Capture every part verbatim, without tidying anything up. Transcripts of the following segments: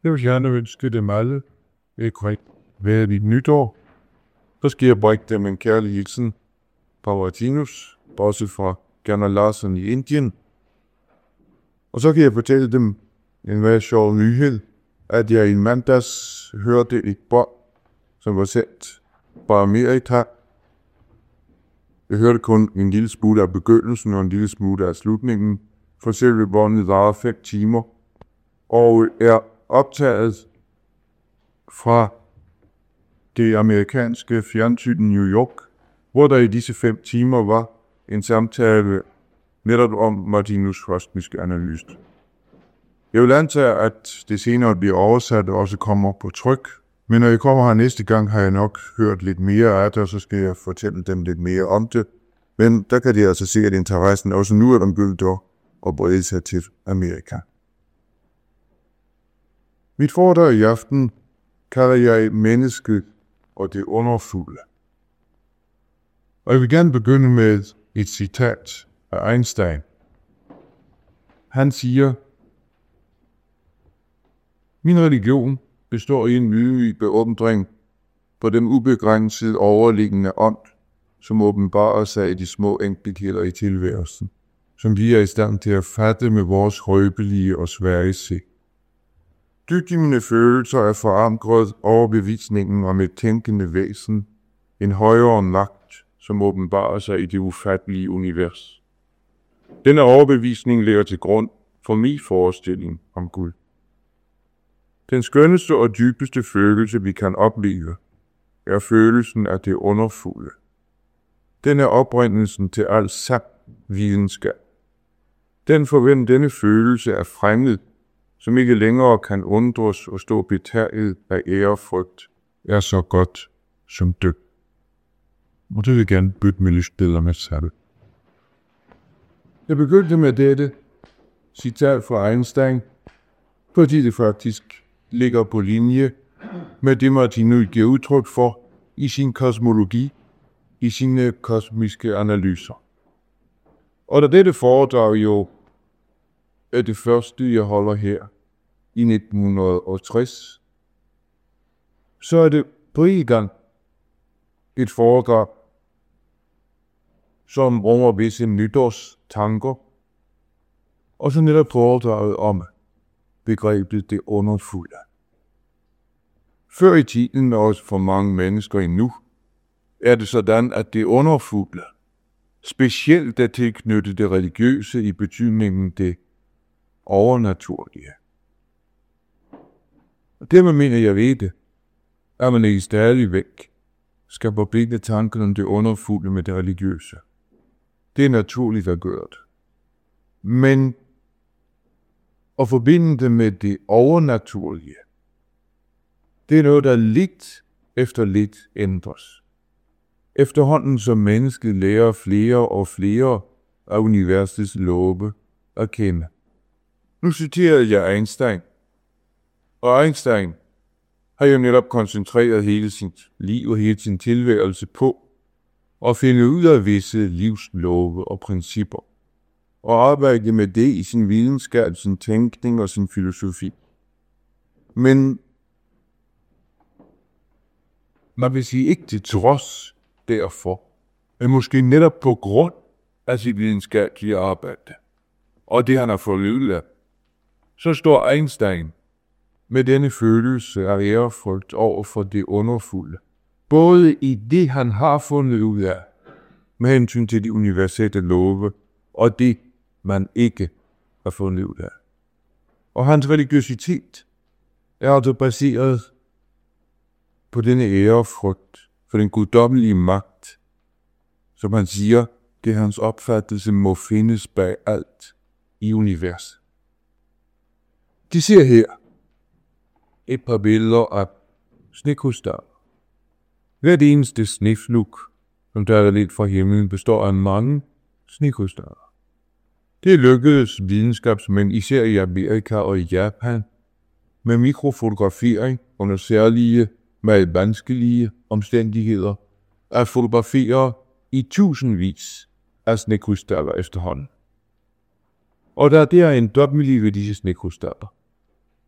Jeg vil gerne ønske dem alle et rigtig værdigt nytår. Så skal jeg brække dem en kærlig hilsen fra Martinus, bortset fra Gerner Larsen i Indien. Og så kan jeg fortælle dem en meget sjov nyhed, at jeg i mandags hørte et bånd, som var sendt fra Amerika. Jeg hørte kun en lille smule af begyndelsen og en lille smule af slutningen, for selve båndet varer fem timer, og er optaget fra det amerikanske fjernsyn New York, hvor der i disse fem timer var en samtale netop om Martinus' kosmiske analyse. Jeg vil antage, at det senere bliver oversat og også kommer på tryk, men når jeg kommer her næste gang, har jeg nok hørt lidt mere af det, og så skal jeg fortælle dem lidt mere om det. Men der kan de altså se, at interessen også nu er den begyndt at brede sig til Amerika. Mit foredrag i aften kalder jeg mennesket og det underfulde. Og jeg vil gerne begynde med et citat af Einstein. Han siger: "Min religion består i en ydmyg beundring for den ubegrænsede overliggende ånd, som åbenbarer sig i de små enkeltheder i tilværelsen, som vi er i stand til at fatte med vores skrøbelige og svære sind. Dybt i mine følelser er forankret overbevisningen om et tænkende væsen, en højere magt, som åbenbarer sig i det ufattelige univers. Denne overbevisning ligger til grund for min forestilling om Gud. Den skønneste og dybeste følelse, vi kan opleve, er følelsen af det underfulde. Den er oprindelsen til al sand videnskab. Den forventer denne følelse af fremmed, som ikke længere kan undres og stå betaget af ærefrygt, er så godt som død." Og det vil jeg gerne bytte med lidt steder med sig. Jeg begyndte med dette citat fra Einstein, fordi det faktisk ligger på linje med det, Martinus giver udtryk for i sin kosmologi, i sine kosmiske analyser. Og da dette foredrag jo er det første, jeg holder her i nitten tres, så er det på en gang et foredrag, som rummer visse nytårstanker, og så netop foredraget om begrebet det underfulde. Før i tiden, men også for mange mennesker endnu, er det sådan, at det underfulde specielt er tilknyttet det religiøse i betydningen det overnaturlige. Og dermed mener jeg ved det, at man ikke stadigvæk skal forbinde tanken om det underfulde med det religiøse. Det er naturligt at gøre det. Men at forbinde det med det overnaturlige, det er noget, der lidt efter lidt ændres. Efterhånden som mennesket lærer flere og flere af universets love at kende. Nu citerer jeg Einstein, og Einstein har jo netop koncentreret hele sit liv og hele sin tilværelse på at finde ud af visse livslove og principper, og arbejde med det i sin videnskab, sin tænkning og sin filosofi. Men man vil sige ikke til trods derfor, men måske netop på grund af sit videnskabelige arbejde, og det han har fået ud af, så står Einstein med denne følelse af ærefrygt over for det underfulde, både i det han har fundet ud af, med hensyn til de universelle love, og det man ikke har fundet ud af. Og hans religiøsitet er altså baseret på denne ærefrygt for den guddommelige magt, som han siger, det hans opfattelse må findes bag alt i universet. De ser her et par billeder af snekrystaller. Hvert eneste sneflug, som der er lidt fra himlen, består af mange snekrystaller. Det lykkedes videnskabsmænd, især i Amerika og i Japan, med mikrofotografering under særlige, meget vanskelige omstændigheder, at fotografere i tusindvis af snekrystaller efterhånden. Og der, der er en dobbeltliv ved disse snekrystaller.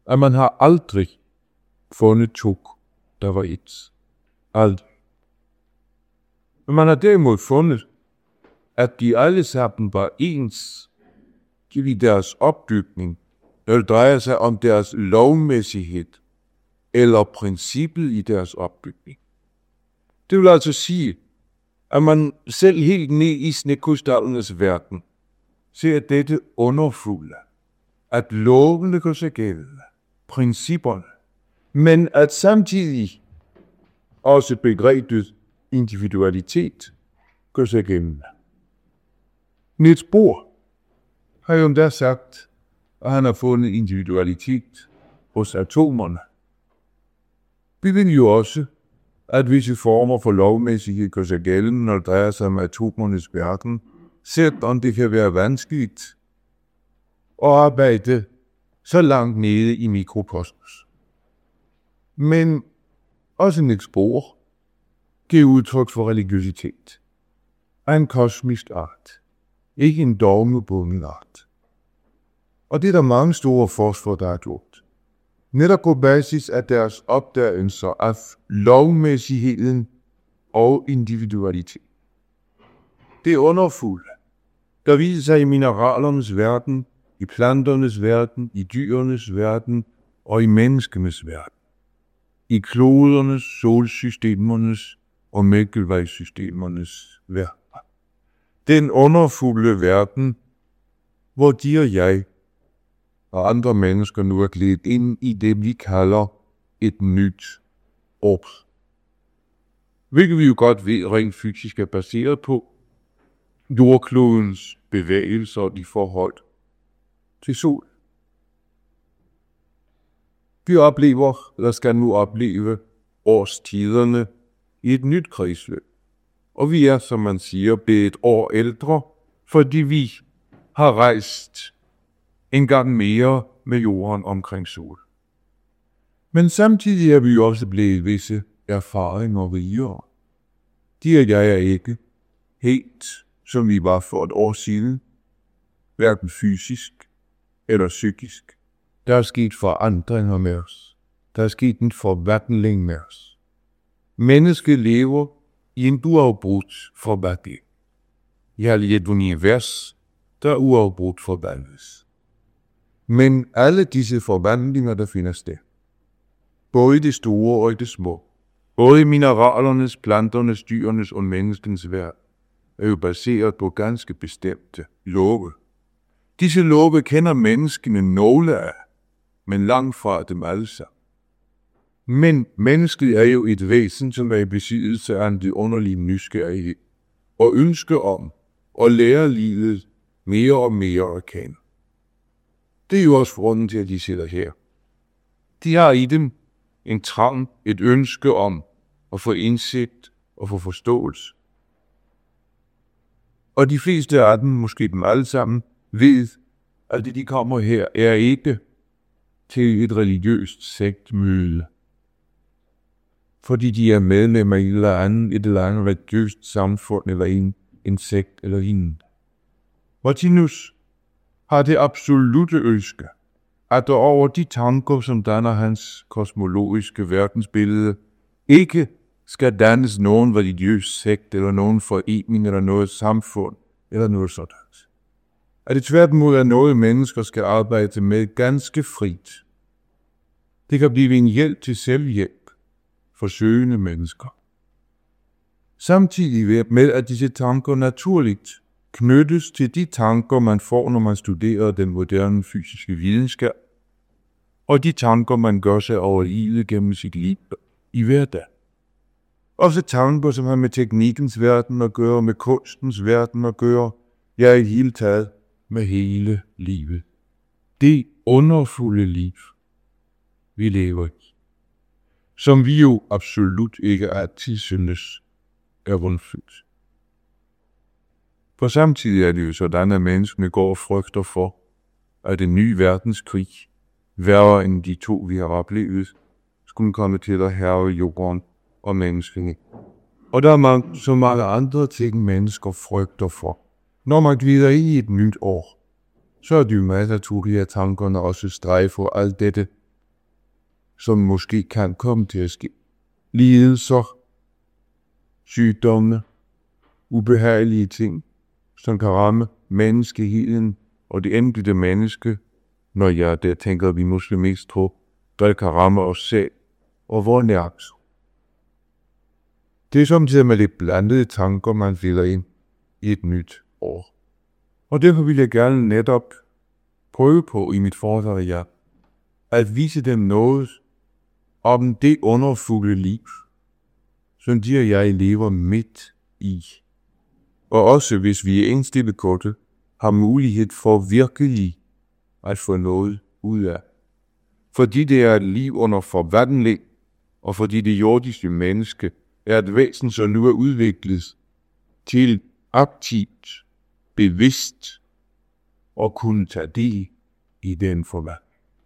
at man har aldrig fundet to, der var et. Aldrig. Men man har derimod fundet, at de alle sammen var ens i deres opbygning, når det drejer sig om deres lovmæssighed eller princippet i deres opbygning. Det vil altså sige, at man selv helt ned i snekrystallernes verden ser dette underfulde, at lovene gør sig gældende, principperne, men at samtidig også begrebet individualitet gør sig gældende. Niels Bohr har jo endda sagt, at han har fundet individualitet hos atomerne. Vi ved jo også, at visse former for lovmæssighed gør sig gældende, når det drejer sig om atomernes verden, selvom det kan være vanskeligt at arbejde så langt nede i mikrokosmos. Men også Niels Bohr giver udtryk for religiøsitet af en kosmisk art, ikke en dogmebunden art. Og det er der mange store forskere, der har gjort. Netop på basis af deres opdagelser af lovmæssigheden og individualitet. Det er underfulde, der viser sig i mineralernes verden, i planternes verden, i dyrenes verden og i menneskenes verden. I klodernes, solsystemernes og mælkevejssystemernes verden. Den underfulde verden, hvor de og jeg og andre mennesker nu er klædt ind i det, vi kalder et nyt år. Hvilket vi jo godt ved rent fysisk er baseret på jordklodens bevægelser i forhold til sol. Vi oplever, eller skal nu opleve, årstiderne i et nyt kredsløb. Og vi er, som man siger, blevet et år ældre, fordi vi har rejst en gang mere med jorden omkring sol. Men samtidig er vi jo også blevet visse erfaringer rigere. De og jeg er ikke helt, som vi var for et år siden, hverken fysisk eller psykisk. Der er sket forandringer med os. Der er sket en forvandling med os. Mennesket lever i en uafbrudt forvandling. I har et univers, der uafbrudt forvandles. Men alle disse forvandlinger, der finder sted, både i det store og i det små, både i mineralernes, planternes, dyrenes og menneskens verden, er jo baseret på ganske bestemte love. Disse love kender menneskene nogle af, men langt fra dem alle sammen. Men mennesket er jo et væsen, som er i besiddelse af en vidunderlig nysgerrighed og ønske om at lære livet mere og mere at kende. Det er jo også grunden til, at de sidder her. De har i dem en trang, et ønske om at få indsigt og få forståelse. Og de fleste af dem, måske dem alle sammen, ved, at det de kommer her er ikke til et religiøst sektmøde, fordi de er medlemmer i et eller andet, et eller andet religiøst samfund eller en, en sekt eller en. Martinus har det absolutte ønske, at der over de tanker, som danner hans kosmologiske verdensbillede, ikke skal dannes nogen religiøs sekt eller nogen forening eller noget samfund eller noget sådan. At det tværtimod er noget, mennesker skal arbejde med ganske frit. Det kan blive en hjælp til selvhjælp for søgende mennesker. Samtidig med, at disse tanker naturligt knyttes til de tanker, man får, når man studerer den moderne fysiske videnskab, og de tanker, man gør sig over livet gennem sit liv i hverdag. Også tanker, som har med teknikkens verden at gøre, med kunstens verden at gøre, ja i hele taget med hele livet. Det underfulde liv, vi lever i, som vi jo absolut ikke altid synes er rundfyldt. For samtidig er det jo sådan, at menneskene går og frygter for, at en ny verdenskrig, værre end de to, vi har oplevet, skulle komme til at hærge jorden og menneskene. Og der er mange, så mange andre ting, mennesker frygter for. Når man glider i et nyt år, så er det jo meget naturligt, at tankerne også strejfer alt dette som måske kan komme til at ske. Lidelser, sygdomme, ubehagelige ting, som kan ramme menneskeheden og det enkelte menneske, når jeg der tænker, at vi måske mest tror, der kan ramme os selv og vores nærmeste. Det er samtidig med lidt blandede tanker, man finder ind i et nyt år. Og derfor vil jeg gerne netop prøve på i mit foredrag ja, at vise dem noget om det underfulde liv, som de og jeg lever midt i. Og også hvis vi er indstillet på det, har mulighed for virkelig at få noget ud af. Fordi det er et liv under forvandling, og fordi det jordiske menneske er et væsen, som nu er udviklet til aktivt, bevidst og kunne tage del i den forvandling.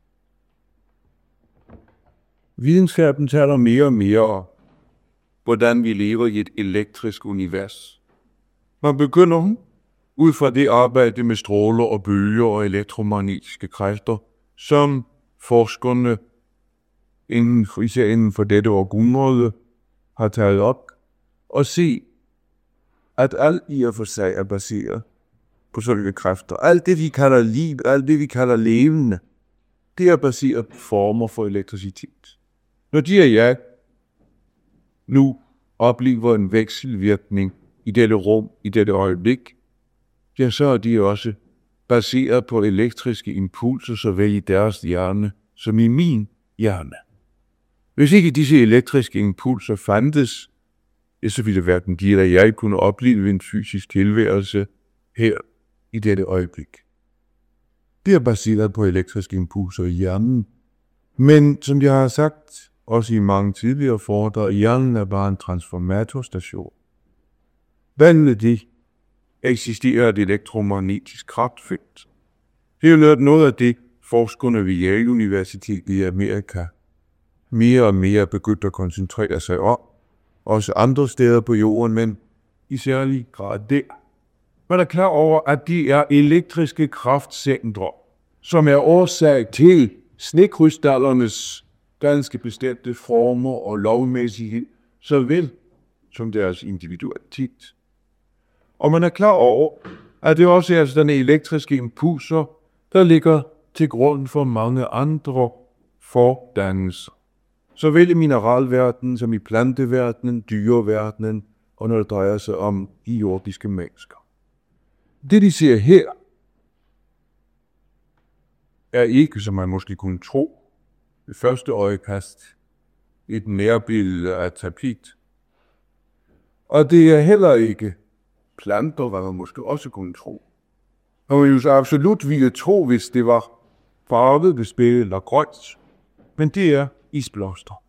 Videnskaben taler mere og mere om, hvordan vi lever i et elektrisk univers. Man begynder ud fra det arbejde med stråler og bølger og elektromagnetiske kræfter, som forskerne inden, især inden for dette århundrede har taget op, og se, at alt i og for sig er baseret på sådanne kræfter. Alt det, vi kalder liv, alt det, vi kalder levende, det er baseret på former for elektricitet. Når de og jeg nu oplever en vekselvirkning i dette rum, i dette øjeblik, ja, så er de også baseret på elektriske impulser, såvel i deres hjerne som i min hjerne. Hvis ikke disse elektriske impulser fandtes, ja, så ville hverken de eller jeg kunne opleve en fysisk tilværelse her i dette øjeblik. Det er baseret på elektriske impulser i hjernen, men som jeg har sagt, også i mange tidligere foredrag, hjernen er bare en transformatorstation. Hvad det eksisterer et elektromagnetisk kraftfelt. Det er jo noget af det, forskerne ved Yale Universitet i Amerika mere og mere begyndt at koncentrere sig om, også andre steder på jorden, men i særlig grad der. Man er klar over, at de er elektriske kraftcentre, som er årsag til snekrystallernes ganske bestemte former og lovmæssighed, såvel som deres individualitet. Og man er klar over, at det også er sådan elektriske impulser, der ligger til grund for mange andre fordannelser. Såvel i mineralverdenen som i planteverdenen, dyreverdenen og når det drejer sig om de jordiske mennesker. Det de ser her, er ikke, som man måske kunne tro, ved første øjekast, et nærbillede af tapet. Og det er heller ikke planter, hvad man måske også kunne tro. Og man jo så absolut ville tro, hvis det var farvet, bespillet eller grønt. Men det er isblomster.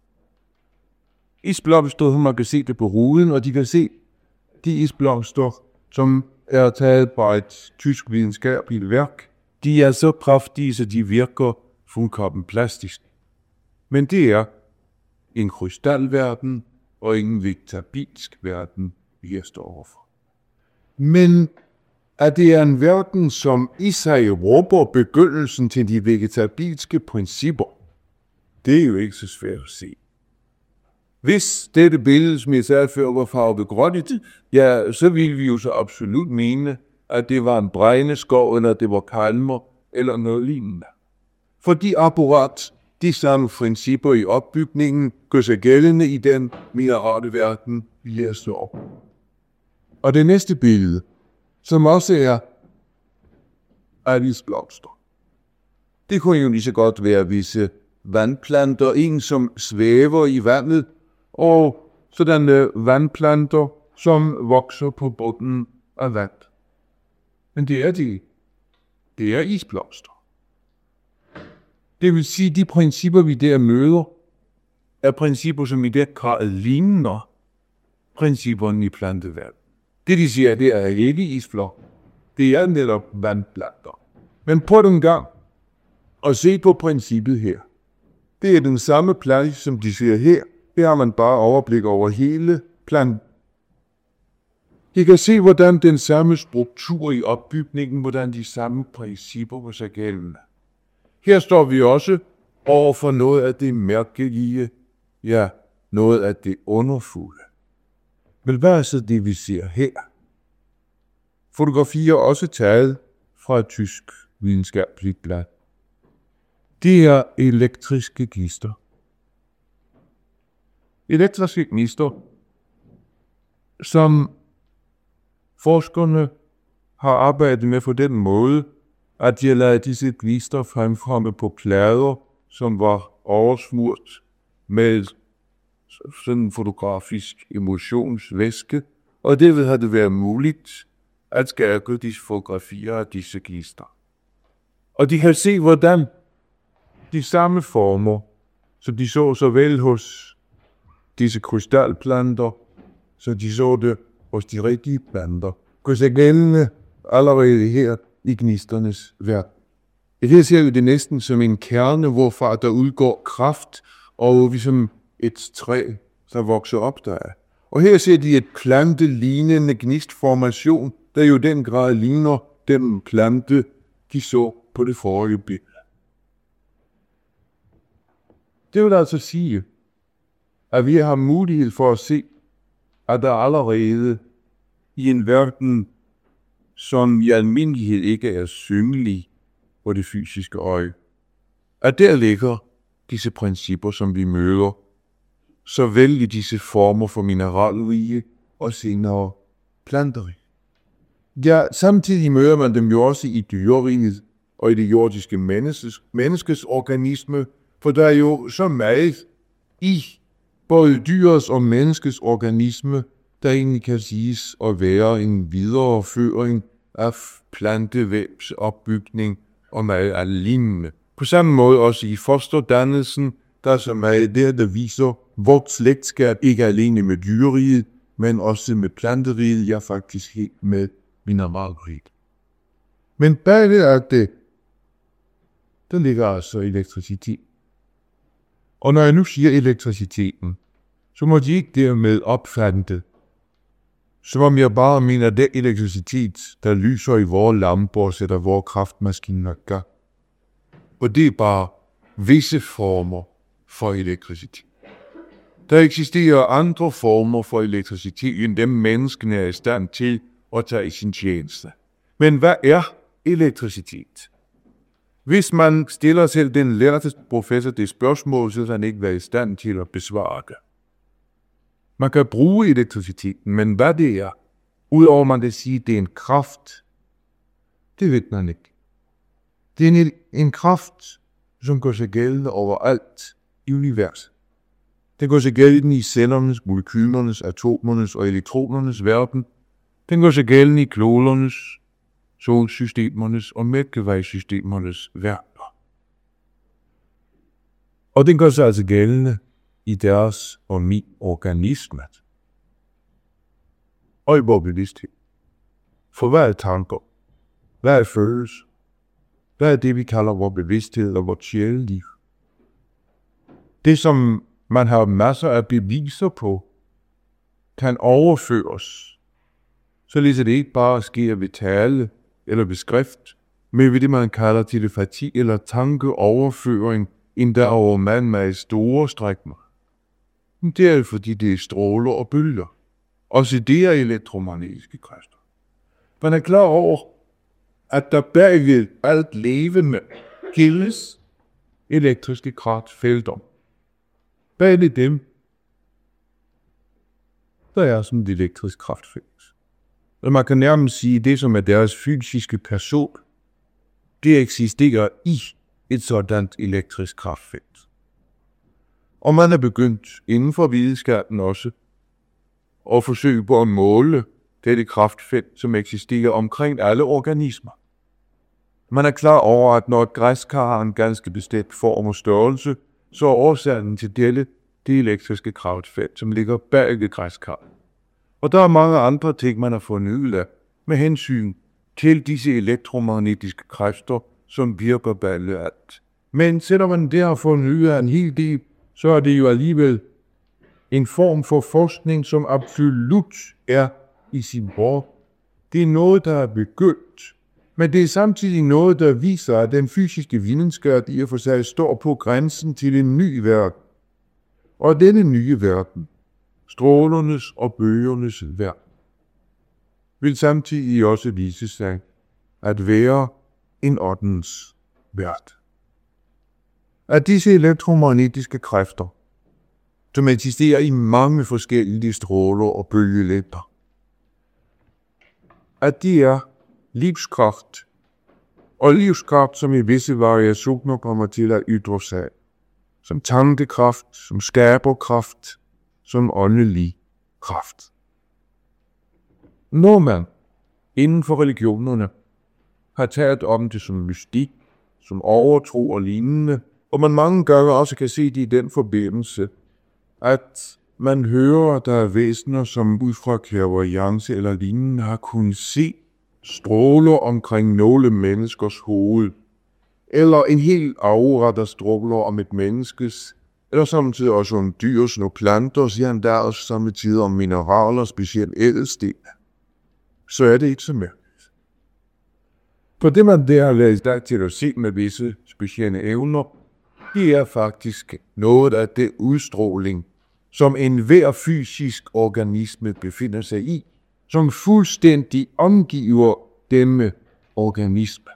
Isblomster, man kan se det på ruden, og de kan se de isblomster, som er taget på et tysk videnskabeligt værk. De er så kraftige, så de virker fuldkommen plastisk. Men det er en krystalverden og en vegetabilsk verden, vi her står overfor. Men at det er en verden, som i sig rummer begyndelsen til de vegetabilske principper, det er jo ikke så svært at se. Hvis dette billede, som jeg sagde før, var farvet grønt, ja, så ville vi jo så absolut mene, at det var en bregneskov, eller det var kalmer, eller noget lignende. Fordi akkurat de samme principper i opbygningen gør sig gældende i den minerale verden, vi her står. Og det næste billede, som også er af isblomster. Det kunne jo lige så godt være visse vandplanter, en som svæver i vandet, og sådanne vandplanter, som vokser på bunden af vand. Men det er de. Det er isblomster. Det vil sige, de principper, vi der møder, er principper, som i det grad ligner principperne i planteverdenen. Det, de siger, det er ikke isflok. Det er netop vandplanter. Men prøv en gang at se på princippet her. Det er den samme plante, som de ser her. Det har man bare overblik over hele planten. I kan se, hvordan den samme struktur i opbygningen, hvordan de samme principper var sig gældende. Her står vi også over for noget af det mærkelige, ja, noget af det underfulde. Men hvad er så det, vi ser her? Fotografier også taget fra et tysk videnskabeligt blad. Det er elektriske gnister. Elektriske gnister, som forskerne har arbejdet med på den måde, at de har ladet disse gnister fremkomme på plader, som var oversmurt med sådan en fotografisk emulsionsvæske, og derved har det været muligt at skabe disse fotografier af disse gnister. Og de kan se, hvordan de samme former, som de så såvel hos disse krystalplanter, så de så det hos de rigtige planter, gør sig gældende allerede her i gnisternes verden. Her ser vi det næsten som en kerne, hvorfra der udgår kraft, og vi som et træ, der vokser op der er. Og her ser de et plantelignende gnistformation, der jo den grad ligner den plante, de så på det forrige billede. Det vil altså sige, at vi har mulighed for at se, at der allerede i en verden, som i almindelighed ikke er synlig på det fysiske øje, at der ligger disse principper, som vi møder, såvel i disse former for mineralrige og senere planterige. Ja, samtidig møder man dem jo også i dyreriget og i det jordiske menneskes, menneskes organisme, for der er jo så meget i både dyrets og menneskets organisme, der egentlig kan siges at være en videreføring af plantevævs opbygning og meget af lignende. På samme måde også i fosterdannelsen, der er så meget der, der viser vort slægtskab ikke alene med dyreriget, men også med planteriget, ja faktisk helt med mineralriget. Men bag det er det, der ligger altså elektricitet. Og når jeg nu siger elektriciteten, så må de ikke dermed opfatte det, som om jeg bare mener det elektricitet, der lyser i vores lamper og sætter vores kraftmaskiner i gang. Og det er bare visse former for elektricitet. Der eksisterer andre former for elektricitet, end dem menneskene er i stand til at tage i sin tjeneste. Men hvad er elektricitet? Hvis man stiller selv den lærte professor det spørgsmål, så vil han ikke være i stand til at besvare det. Man kan bruge elektriciteten, men hvad det er, udover man det siger, det er en kraft, det ved man ikke. Det er en, en kraft, som gør sig gældende overalt i universet. Den gør sig gældende i cellernes, molekylernes, atomernes og elektronernes verden. Den gør sig gældende i klodernes, solsystemernes og mælkevejsystemernes verdener. Og den gør sig altså gældende i deres og min organisme. Og i vores bevidsthed. For hvad er tanker? Hvad er følelser? Hvad er det, vi kalder vores bevidsthed og vores sjæleliv? Det, som man har masser af beviser på, kan overføres, således at det ikke bare sker ved tale eller ved skrift, men ved det, man kalder telepati eller tankeoverføring, endda over mand med store strækninger. Det er fordi det er stråler og bølger. Også det er elektromagnetiske kræfter. Man er klar over, at der bagved alt levende kildes elektriske kraftfelter. Bag dem, der er sådan et elektrisk kraftfelt. Og man kan nærmest sige, at det, som er deres fysiske person, det eksisterer i et sådan elektrisk kraftfelt. Og man er begyndt inden for videnskaben også at forsøge på at måle dette kraftfelt, som eksisterer omkring alle organismer. Man er klar over, at når et græskar har en ganske bestemt form og størrelse, så er årsagen til dette det elektriske kraftfelt, som ligger bag det græskar. Og der er mange andre ting, man har fundet ud af med hensyn til disse elektromagnetiske kræfter, som virker bag alt. Men selvom man der har fundet ud af en hel del, så er det jo alligevel en form for forskning, som absolut er i sin brug. Det er noget, der er begyndt, Men det er samtidig noget, der viser, at den fysiske videnskab i og for sig står på grænsen til en ny verden. Og denne nye verden, strålernes og bøgernes verden, vil samtidig også vise sig at være en åndens verden. At disse elektromagnetiske kræfter, som eksisterer i mange forskellige stråler og bølgelængder, at de er livskraft, og livskraft, som i visse variationer kommer til at ytre sig, som tankekraft, som skaberkraft, som åndelig kraft. Når man inden for religionerne har talt om det som mystik, som overtro og lignende, og man mange gange også kan se det i den forbindelse, at man hører, at der er væsener, som ud fra clairvoyance eller lignende har kunnet se stråler omkring nogle menneskers hoved, eller en hel aura, der stråler om et menneskes, eller samtidig også om dyrs og planter, siger han der også samtidig om mineraler, specielt ædelsten, så er det ikke så mærkeligt. For det man der har været i stand til at se med visse specielle evner, det er faktisk noget af det udstråling, som enhver fysisk organisme befinder sig i, som fuldstændig omgiver denne organisme.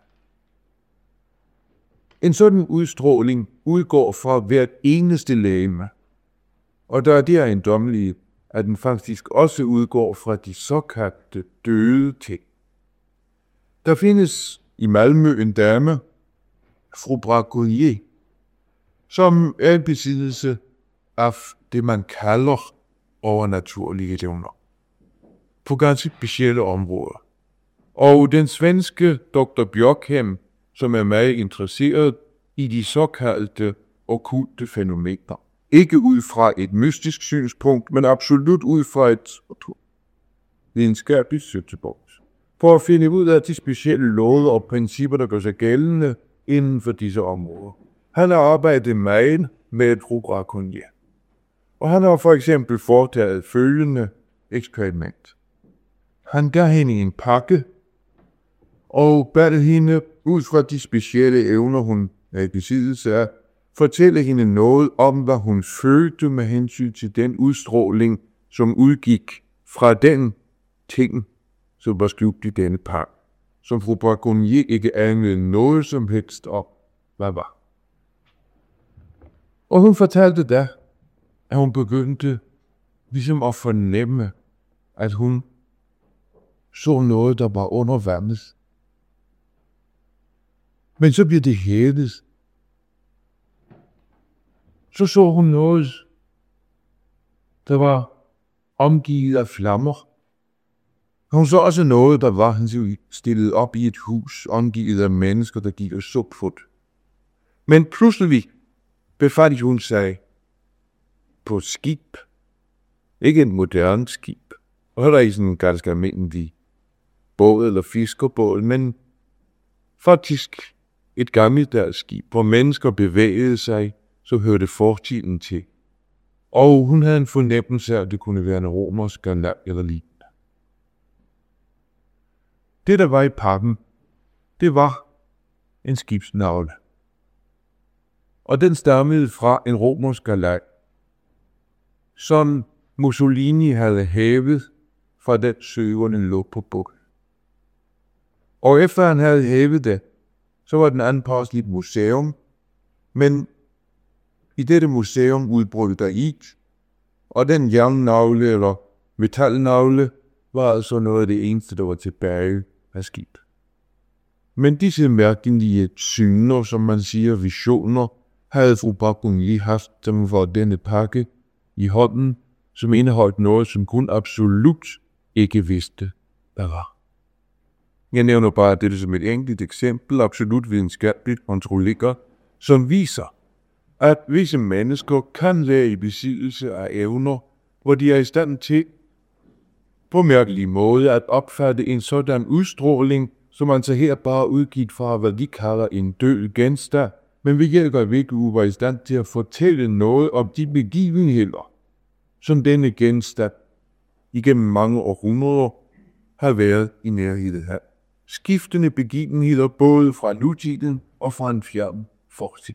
En sådan udstråling udgår fra hvert eneste legeme, og der er det ejendommelige, at den faktisk også udgår fra de såkaldte døde ting. Der findes i Malmø en dame, fru Braconier, som er en besiddelse af det, man kalder overnaturlige evner på ganske specielle områder. Og den svenske doktor Bjørkhem, som er meget interesseret i de såkaldte okkulte fænomener. Ikke ud fra et mystisk synspunkt, men absolut ud fra et videnskabeligt synspunkt. For at finde ud af de specielle love og principper, der gør sig gældende inden for disse områder. Han har arbejdet meget med fru Braconier. Og han har for eksempel foretaget følgende eksperiment. Han gav hende en pakke, og bad hende, ud fra de specielle evner, hun er i besiddelse af, fortælle hende noget om, hvad hun følte med hensyn til den udstråling, som udgik fra den ting, som var skjult i denne pakke, som fru Braconier ikke anede noget som helst om, hvad var. Og hun fortalte da, at hun begyndte ligesom at fornemme, at hun så noget, der var under vandet. Men så blev det hævet. Så så hun noget, der var omgivet af flammer. Hun så også noget, der var stillet op i et hus, omgivet af mennesker, der gik og så på det. Men pludselig befandt hun sig på et skib. Ikke en moderne skib. Og heller ikke sådan en ganske almindelig båd eller fiskerbåd, men faktisk et gammeldags skib, hvor mennesker bevægede sig, så hørte fortiden til. Og hun havde en fornemmelse af, at det kunne være en romersk galant eller lignende. Det, der var i pakken, det var en skibsnavle. Og den stammede fra en romersk galant, som Mussolini havde hævet fra den søvende lå på bukken. Og efter han havde hævet det, så var den anpasset i et museum, men i dette museum udbrød der ild, og den jernnavle eller metalnavle var altså noget af det eneste, der var tilbage af skibet. Men disse mærkelige syner, som man siger visioner, havde fru Braconier haft, som var denne pakke i hånden, som indeholdt noget, som kun absolut ikke vidste, hvad var. Jeg nævner bare dette som et enkelt eksempel, absolut videnskabeligt kontrolleret, som viser, at visse mennesker kan være i besiddelse af evner, hvor de er i stand til på mærkelig måde at opfatte en sådan udstråling, som man så her bare udgivet fra, hvad de kalder en død genstand, men ved hjælp af hvilket du var i stand til at fortælle noget om de begivenheder, som denne genstand igennem mange århundreder har været i nærheden af. skiftende begivenheder både fra nutiden og fra en fjern fortid.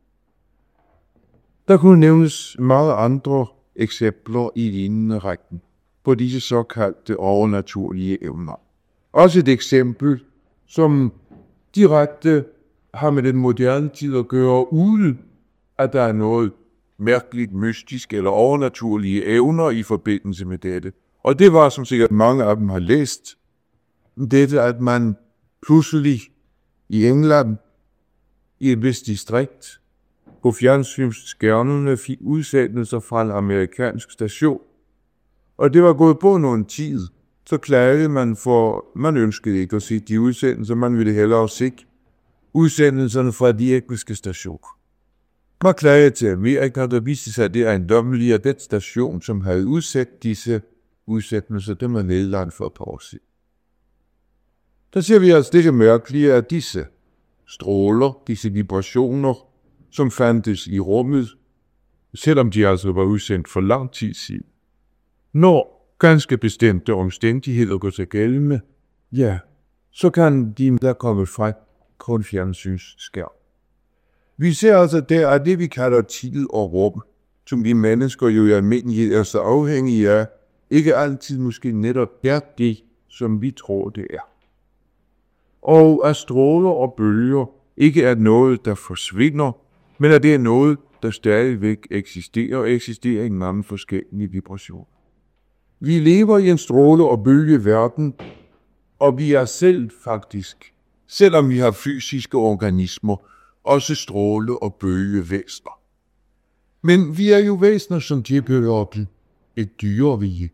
Der kunne nævnes mange andre eksempler i lignende rækken på disse såkaldte overnaturlige evner. Også et eksempel, som direkte har med den moderne tid at gøre, uden at der er noget mærkeligt, mystisk eller overnaturlige evner i forbindelse med dette. Og det var, som sikkert mange af dem har læst, dette, at man pludselig i England, i et vist distrikt, på fjernsynsskærmene fik udsendelser fra en amerikansk station. Og det var gået på nogen tid, så klagede man for, man ønskede ikke at se de udsendelser, man ville hellere se udsendelserne fra de engelske stationer. Man klagede til Amerika, der viste sig, at det er en dommelige af den station, som havde udsendt disse udsendelser, dem var nedlagt for et par år siden. Der ser vi altså det mærkelige, at disse stråler, disse vibrationer, som fandtes i rummet, selvom de altså var udsendt for lang tid siden. Når ganske bestemte omstændigheder går sig gældende, ja, så kan de der komme fra på en fjernsynsskærm. Vi ser altså der, at det vi kalder tid og rum, som vi mennesker jo i almindelighed er så afhængige af, ikke altid måske netop er det, som vi tror det er. Og at stråler og bølger ikke er noget, der forsvinder, men at det er noget, der stadigvæk eksisterer og eksisterer i mange forskellige vibrationer. Vi lever i en stråle- og bølgeverden, og vi er selv faktisk, selvom vi har fysiske organismer, også stråle- og bølgevæsener. Men vi er jo væsener, som tilhører et dyrerige.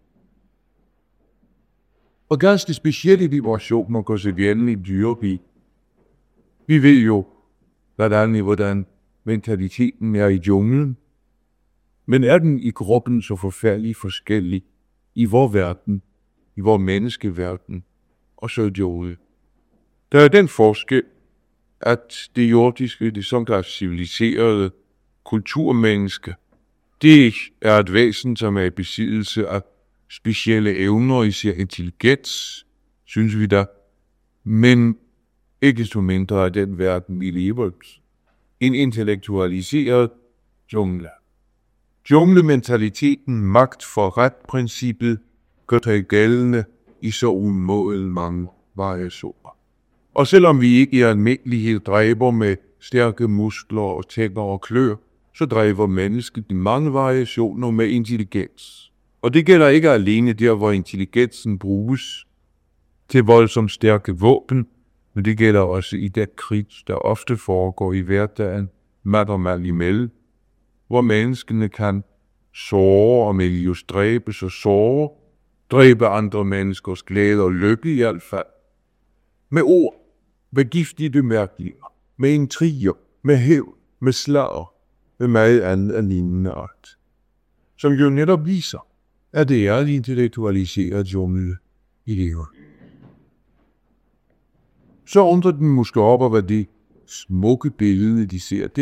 Og ganske specielle vibrationer går sig gældende i dyrerige. Vi ved jo, hvordan, hvordan mentaliteten er i junglen, men er den i kroppen så forfærdelig forskellig i vor verden, i vor menneskeverden, og så derude. Der er den forskel, at det jordiske, det såkaldt civiliserede kulturmenneske, det er et væsen, som er i besiddelse af specielle evner, især intelligens, synes vi da, men ikke så mindre af den verden, vi lever i. En intellektualiseret jungle. Junglementaliteten, magt for ret-princippet, gør sig gældende i så umådeligt mange variationer. Og selvom vi ikke i almindelighed dræber med stærke muskler og tænder og klør, så dræber mennesket i mange variationer med intelligens. Og det gælder ikke alene der, hvor intelligensen bruges til voldsomt stærke våben, men det gælder også i den krig, der ofte foregår i hverdagen, mand og mand imellem, hvor menneskene kan såre og miljøs dræbes og såre, dræbe andre menneskers glæde og lykke i hvert fald. Med ord, med giftige bemærkninger, med intriger, med hævn, med slager, med meget andet af lignende art. Som jo netop viser, at det er et intellektualiseret jungle i livet. Så undrer den måske op over det smukke billede, de ser der.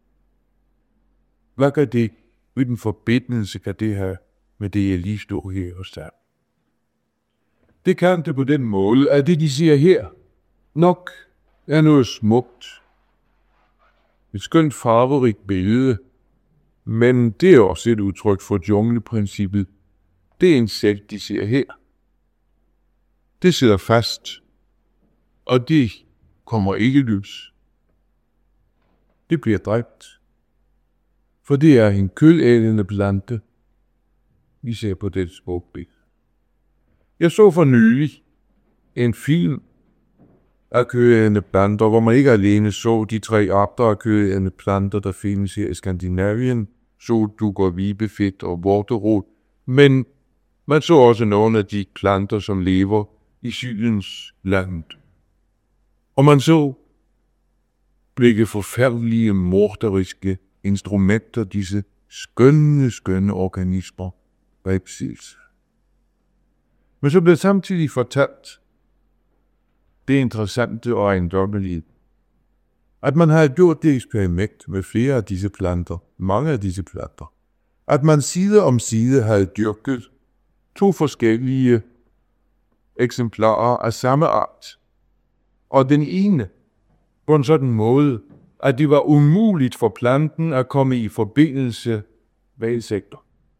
Hvad kan det, hvilken forbindelse kan det have med det, jeg lige står her og sagde? Det kan det på den måde, at det, de ser her, nok er noget smukt. Et skønt farverigt billede, men det er også et udtryk for jungleprincippet. Det insekt, de ser her, det sidder fast, og det kommer ikke løs. Det bliver dræbt, for det er en kødædende plante, vi ser på det smukke billede. Jeg så for nylig en film af kødædende planter, hvor man ikke alene så de tre arter af kødædende planter, der findes her i Skandinavien, soldukker, vibefedt og vorterod, men man så også nogle af de planter, som lever i Sydens land. Og man så hvilke forfærdelige, morderiske instrumenter disse skønne, skønne organismer var i besiddelse. Men så blev samtidig fortalt det interessante og ejendommelige, at man havde gjort det eksperiment med flere af disse planter, mange af disse planter, at man side om side havde dyrket to forskellige eksemplarer af samme art, Og den ene på en sådan måde, at det var umuligt for planten at komme i forbindelse med insekter.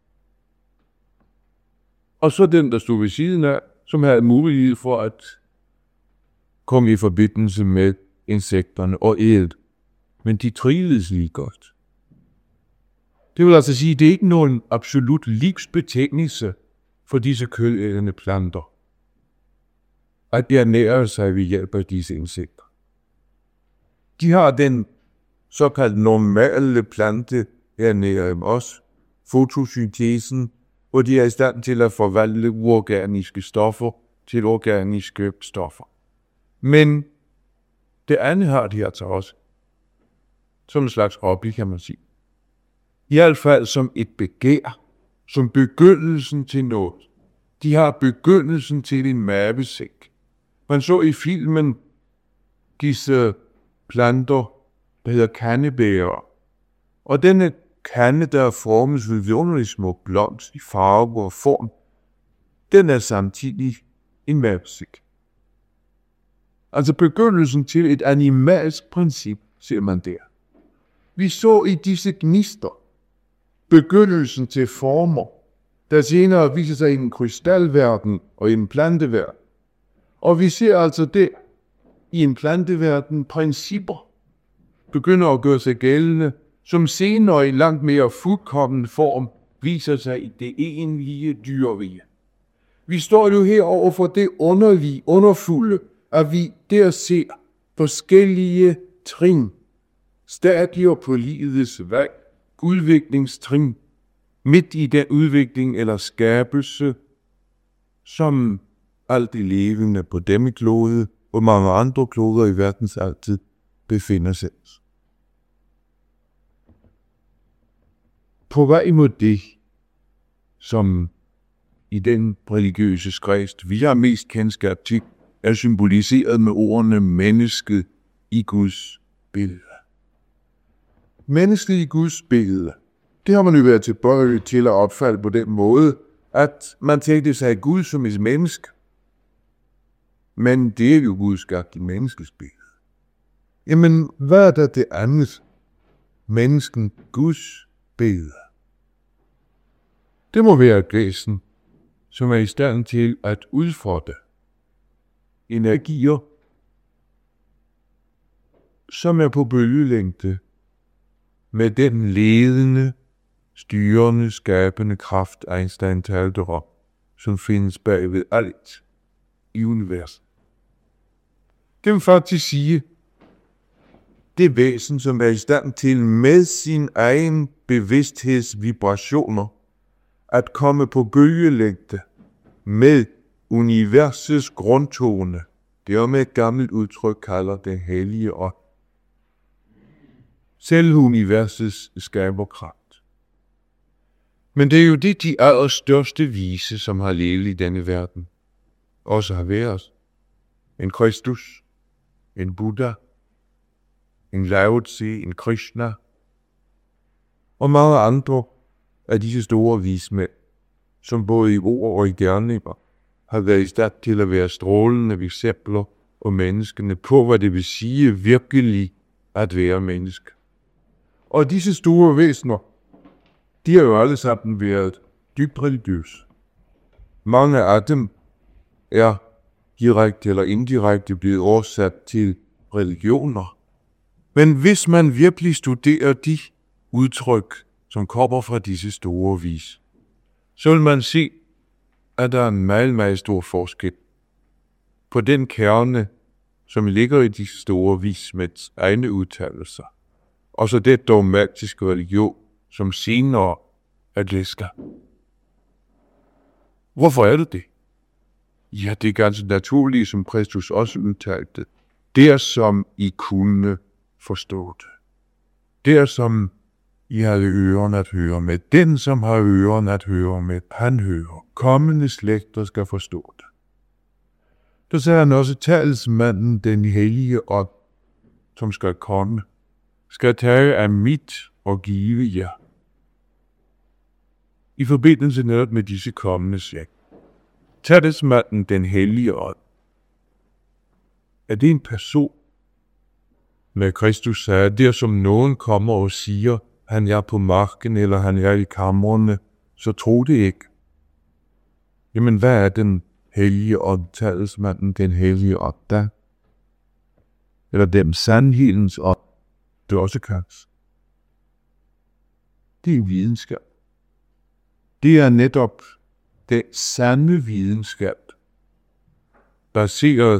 Og så den, der stod ved siden af, som havde mulighed for at komme i forbindelse med insekterne og æde. Men de trivedes lige godt. Det vil altså sige, at det er ikke nogen absolut livsbetingelse for disse kødædende planter, at de ernærer sig ved hjælp af disse insekter. De har den såkaldt normale planteernæring også, fotosyntesen, hvor de er i stand til at forvandle uorganiske stoffer til organiske stoffer. Men det andet har de altså også, som en slags hobby, kan man sige. I hvert fald som et begær, som begyndelsen til noget. De har begyndelsen til en mavesæk. Man så i filmen disse planter, der hedder kandebæger. Og denne kande, der er formet ved vidunderligt små blomst i farve og form, den er samtidig en mavesæk. Altså begyndelsen til et animalsk princip, ser man der. Vi så i disse gnister begyndelsen til former, der senere viser sig i en krystalverden og i en planteverden. Og vi ser altså der i en planteverden principper begynder at gøre sig gældende, som senere i langt mere fuldkommen form viser sig i det egentlige dyrerige. Vi står jo her over for det underlige, underfulde, at vi der ser forskellige trin, stadier på livets vej, udviklingstrin, midt i den udvikling eller skabelse, som alt det levende på denne klode og mange andre kloder i verdens altid befinder sig. På vej mod det, som i den religiøse skrift, vi har mest kendskab til, er symboliseret med ordene mennesket i Guds billede. Mennesket i Guds billede, det har man jo været tilbøjelig til at opfatte på den måde, at man tænkte sig Gud som et menneske. Men det er jo Gud skabt i menneskets billede. Jamen, hvad er der det andet? Mennesken, Guds billede. Det må være et væsen, som er i stand til at udfordre energier, som er på bølgelængde med den ledende, styrende, skabende kraft, Einstein talte om, som findes bagved alt i universet. Det vil faktisk sige, det væsen, som er i stand til med sin egen bevidsthedsvibrationer at komme på bølgelængde med universets grundtone. Det er med et gammelt udtryk kalder det hellige ånd. Selv universets skaberkraft. Men det er jo det, de allerstørste vise, som har levet i denne verden, også har været. En Kristus, en Buddha, en Lao Tse, en Krishna, og mange andre af disse store vismænd, som både i ord og i gerninger har været i stand til at være strålende eksempler og menneskene på, hvad det vil sige virkelig at være menneske. Og disse store væsener, de har jo alle sammen været dybt religiøse. Mange af dem er direkte eller indirekte blevet oversat til religioner. Men hvis man virkelig studerer de udtryk, som kommer fra disse store vis, så vil man se, at der er en meget, meget stor forskel på den kerne, som ligger i de store vismænds egne udtalelser, og så det dogmatiske religion, som senere er læsker. Hvorfor er det det? Ja, det er ganske naturligt, som Kristus også udtalte. Det er som I kunne forstå det. Det er som I havde ørerne at høre med. Den, som har ørerne at høre med, han hører. Kommende slægter skal forstå det. Der sagde han også, talsmanden, den hellige ånd, som skal komme, skal tage af mit og give jer. I forbindelse netop med disse kommende slægter. Talsmanden, den hellige ånd, Er det en person? Når Kristus sagde, der som nogen kommer og siger, han er på marken eller han er i kamrene, så tro det ikke. Jamen hvad er den hellige ånd, talsmanden, den hellige ånd da? Eller den sandhedens ånd, det også kaldes. Det er videnskab. Det er netop den sande videnskab, baseret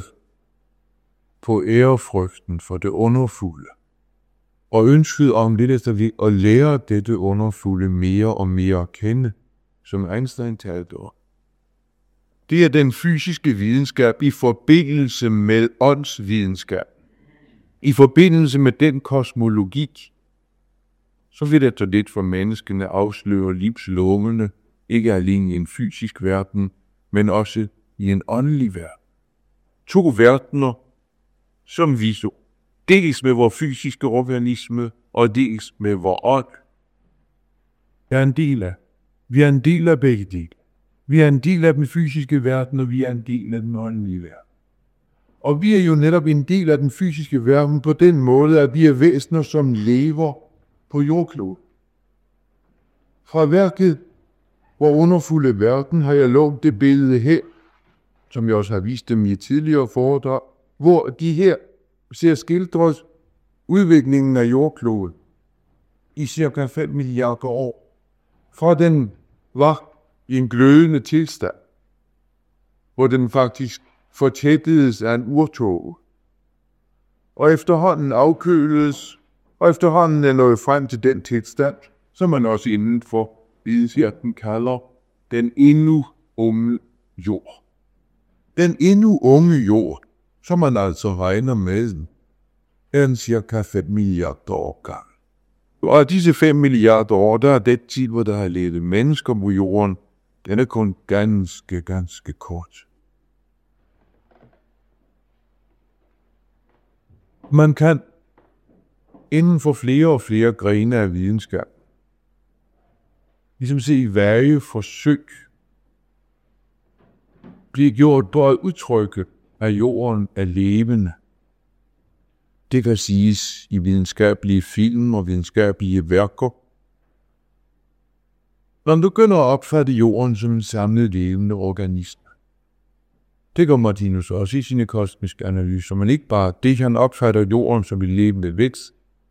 på ærefrygten for det underfulde, og ønsket om lidt efter lidt at lære dette underfulde mere og mere at kende, som Einstein talte om. Det er den fysiske videnskab i forbindelse med åndsvidenskab. I forbindelse med den kosmologi, så vil det tage lidt for menneskene afsløre livslungene, ikke alene i en fysisk verden, men også i en åndelig verden. To verdener, som vi så, dels med vores fysiske organisme, og dels med vores ånd. Vi er en del af. Vi er en del af begge dele. Vi er en del af den fysiske verden, og vi er en del af den åndelige verden. Og vi er jo netop en del af den fysiske verden på den måde, at vi er væsener, som lever på jordkloden. Fra værket, hvor underfulde verden, har jeg lånt det billede her, som jeg også har vist dem i tidligere foredrag, hvor de her ser skildret udviklingen af jordkloden i cirka fem milliarder år, fra den var i en glødende tilstand, hvor den faktisk fortættedes af en urtåge, og efterhånden afkøledes, og efterhånden er nået frem til den tilstand, som man også inden for videnskaben kalder den endnu unge jord. Den endnu unge jord, som man altså regner med, er en cirka fem milliarder år gammel. Og af disse fem milliarder år, der er det tid, hvor der har levet mennesker på jorden, den er kun ganske, ganske kort. Man kan inden for flere og flere grene af videnskab ligesom se hver forsøg blive gjort på at udtrykke, at jorden er levende. Det kan siges i videnskabelige film og videnskabelige værker. Man begynder at opfatte jorden som en samlet levende organisme. Det gør Martinus også i sine kosmiske analyser, men ikke bare det, han opfatter jorden som en levende vækst.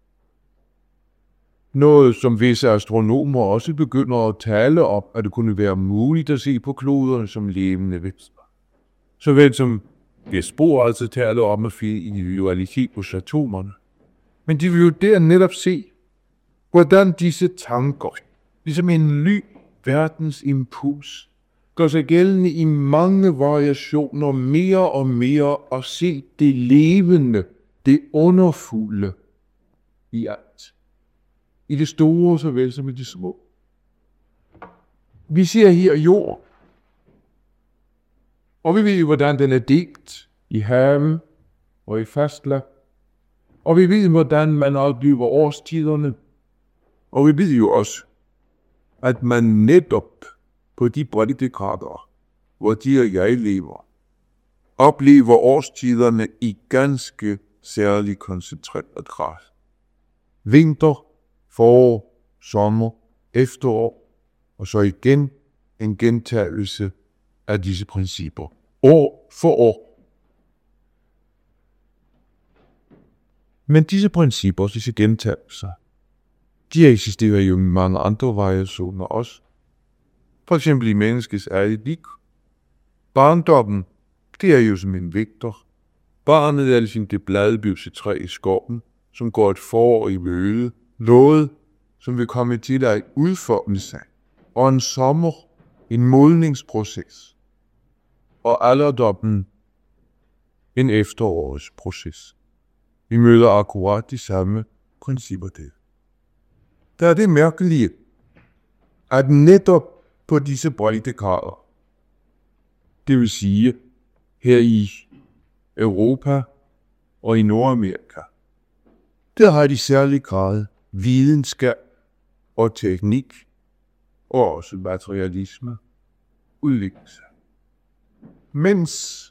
Noget, som visse astronomer også begynder at tale om, at det kunne være muligt at se på kloderne som levende vækster. Såvel som det spor altså taler om at finde individualitet hos atomerne. Men de vil jo der netop se, hvordan disse tanker, ligesom en ny verdens impuls, gør sig gældende i mange variationer mere og mere og se det levende, det underfulde i alt. I det store såvel som i det små. Vi ser her jord, og vi ved jo, hvordan den er delt i havet og i fastland. Og vi ved, hvordan man oplever årstiderne. Og vi ved jo også, at man netop på de breddegrader, hvor de og jeg lever, oplever årstiderne i ganske særlig koncentreret grad. Vinter, forår, sommer, efterår, og så igen en gentagelse af disse principper. År for år. Men disse principper, disse gentagelser, de eksisterer jo i mange andre variationer også. For eksempel i menneskets eget liv. Barndommen, det er jo som en vægter. Barnet er ligesom det bladløse træ i skoven, som går et forår i møde. Noget, som vil komme til at udforme sig. Og en sommer, en modningsproces. Og alderdommen, en efterårets proces. Vi møder akkurat de samme principper der. Der er det mærkelige, at netop på disse breddegrader, det vil sige her i Europa og i Nordamerika, der har de særlig grad videnskab og teknik og også materialisme udviklet sig. Mens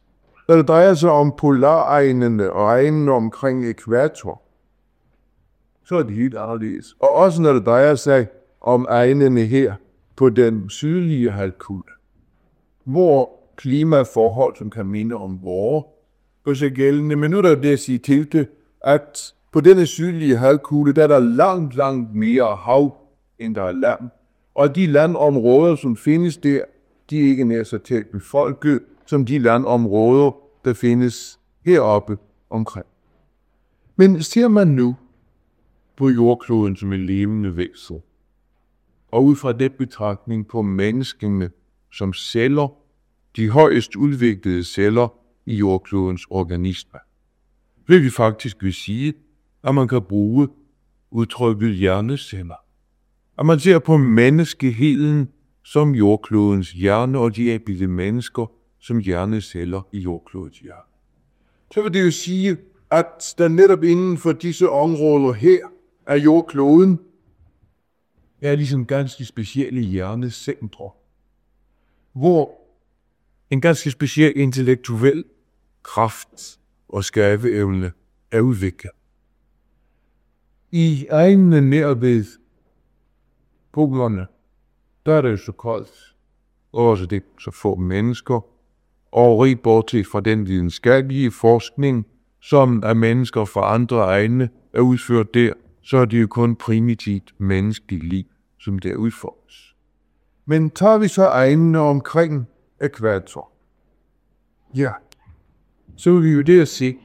Når det drejer sig om polaregnene og egnene omkring ekvator, så er det helt anderledes. Og også når det drejer sig om egnene her på den sydlige halvkugle, hvor klimaforhold, som kan minde om vore, gør sig gældende. Men nu er der det at sige til det, at på denne sydlige halvkugle, der er der langt, langt mere hav, end der er land. Og de landområder, som findes der, de er ikke nær så tæt befolket, som de landområder, der findes heroppe omkring. Men ser man nu på jordkloden som en levende væsen, og ud fra den betragtning på menneskene som celler, de højest udviklede celler i jordklodens organisme, vil vi faktisk vil sige, at man kan bruge udtrykket hjerneceller. At man ser på menneskeheden som jordklodens hjerne, og de enkelte mennesker som hjerneceller i jordklodens hjerne. Så vil det jo sige, at der netop inden for disse områder her af jordkloden er ligesom ganske specielle hjernecentre, hvor en ganske speciel intellektuel kraft og skabeevne er udviklet. I egnene nær ved polerne, der er det jo så koldt, og også det så få mennesker, og rigt bortset fra den videnskabelige forskning, som af mennesker fra andre egne er udført der, så er det jo kun primitivt menneskeligt liv, som der udføres. Men tager vi så egnene omkring ekvator, ja, så vil vi jo det at se,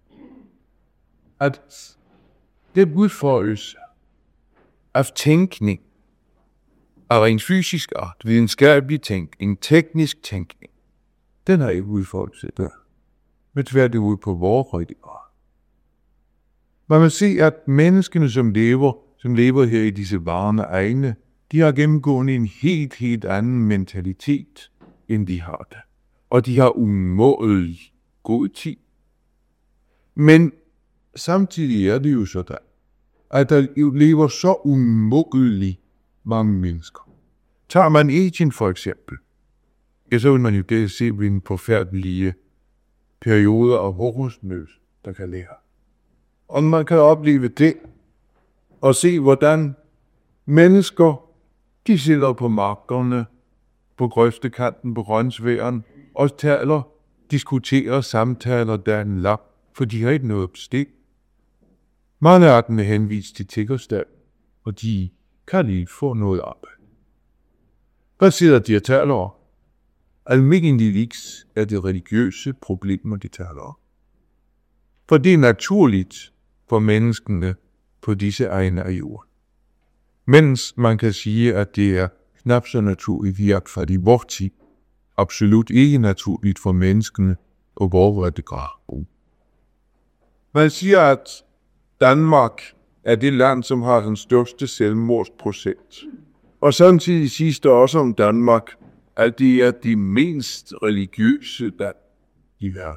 at det udføres af tænkning, af rent fysisk art, videnskabelig tænkning, teknisk tænkning, den har ikke udført sig der, men tværtimod på vores rigtigere. Man vil se, at menneskene, som lever, som lever her i disse varme egne, de har gennemgående en helt, helt anden mentalitet, end de har det. Og de har umådelig god tid. Men samtidig er det jo sådan, at der lever så umådelig mange mennesker. Tager man Indien for eksempel, ja, så vil man jo det se ved en forfærdelige perioder af hungersnød, der kan lære. Og man kan opleve det, og se hvordan mennesker, de sidder på markerne, på grøftekanten, på grønsværen, og taler, diskuterer, samtaler dagen lang, for de har ikke noget bestik. Mange af dem er henvist til tiggerstand, og de kan ikke få noget arbejde. Hvad sidder de og taler om? Almindeligvis er det religiøse problemer, de taler om. For det er naturligt for menneskene på disse egne af jorden. Mens man kan sige, at det er knap så naturligt i hvert fald i vores tid, absolut ikke naturligt for menneskene og vores grad. Man siger, at Danmark er det land, som har den største selvmordsprocent. Og samtidig siges der også om Danmark, at det er de mindst religiøse land i verden.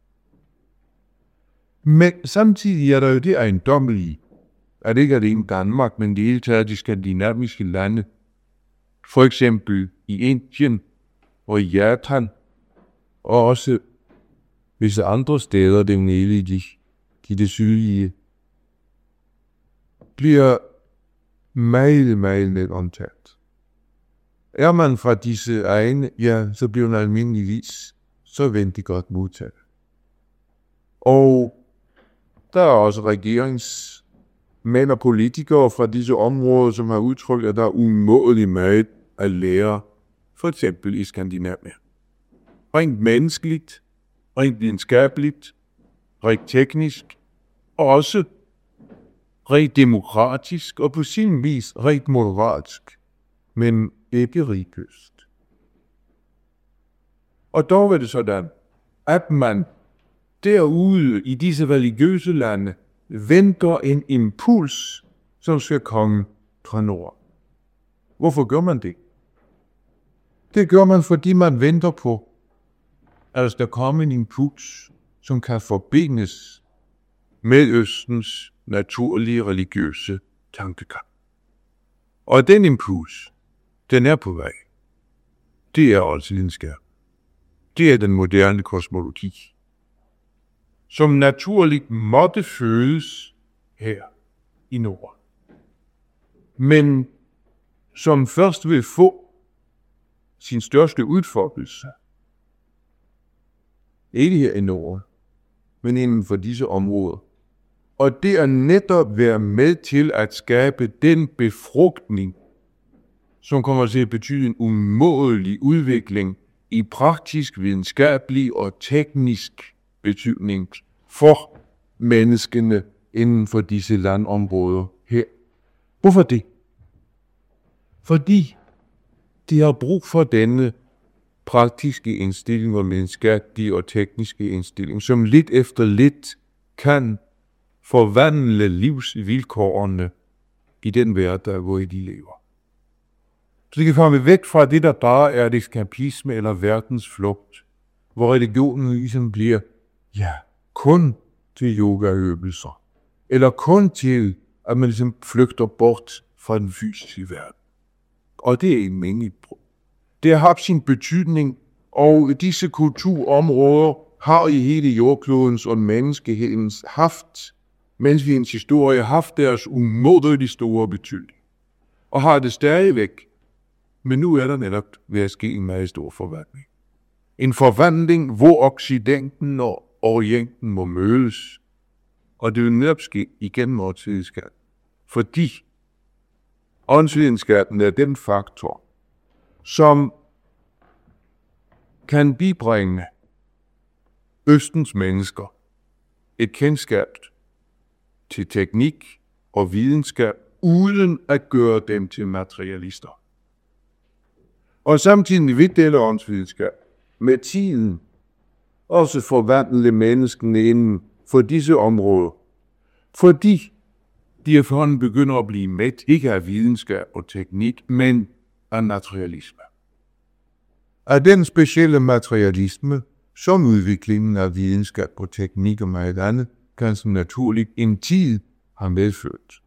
Men samtidig er der jo det ejendommelige, at ikke alene Danmark, men det hele taget de skandinaviske lande, for eksempel i Indien og i Japan, og også visse andre steder, dem nede i de, i det sydlige, bliver meget, meget let omtalt. Er man fra disse egne, ja, så bliver man almindeligvis så vendt godt modtaget. Og der er også regeringsmænd og politikere fra disse områder, som har udtrykt, at der er umådeligt meget at lære, for eksempel i Skandinavien. Rent menneskeligt, rent videnskabeligt, rent teknisk, og også rent demokratisk, og på sin vis rent moralsk, men ikke religiøst. Og dog er det sådan, at man derude i disse religiøse lande venter en impuls, som skal komme fra nord. Hvorfor gør man det? Det gør man, fordi man venter på, at der kommer en impuls, som kan forbindes med Østens naturlige religiøse tankegang. Og den impuls, den er på vej. Det er også videnskab. Det er den moderne kosmologi. som naturligt måtte fødes her i Norden, men som først vil få sin største udfoldelse ikke her i Norden, men inden for disse områder. Og det er netop være med til at skabe den befrugtning, som kommer til at betyde en umådelig udvikling i praktisk, videnskabelig og teknisk betydning for menneskene inden for disse landområder her. Hvorfor det? Fordi de har brug for denne praktiske indstilling og videnskabelige og tekniske indstilling, som lidt efter lidt kan forvandle livsvilkårene i den hverdag, hvor de lever. Så de kan komme væk fra det, der bare er eskapisme eller verdensflugt, hvor religionen ligesom bliver, ja, kun til yogaøvelser, eller kun til, at man ligesom flygter bort fra den fysiske verden. Og det er en mængdebrud. Det har haft sin betydning, og disse kulturområder har i hele jordklodens og menneskehedens haft, mens vi i ens historie haft deres umådeligt store betydning, og har det stadigvæk. Men nu er der netop ved at ske en meget stor forvandling. En forvandling, hvor Occidenten og Orienten må mødes, og det vil netop ske igennem årtidsskatten, fordi åndsvidenskaben er den faktor, som kan bibringe Østens mennesker et kendskab til teknik og videnskab, uden at gøre dem til materialister. Og samtidig vil denne åndsvidenskab med tiden også forvandle menneskene inden for disse områder, fordi de efterhånden begynder at blive mæt, ikke af videnskab og teknik, men af materialisme. Af den specielle materialisme, som udviklingen af videnskab og teknik og meget andet, kan som naturligt en tid have medført.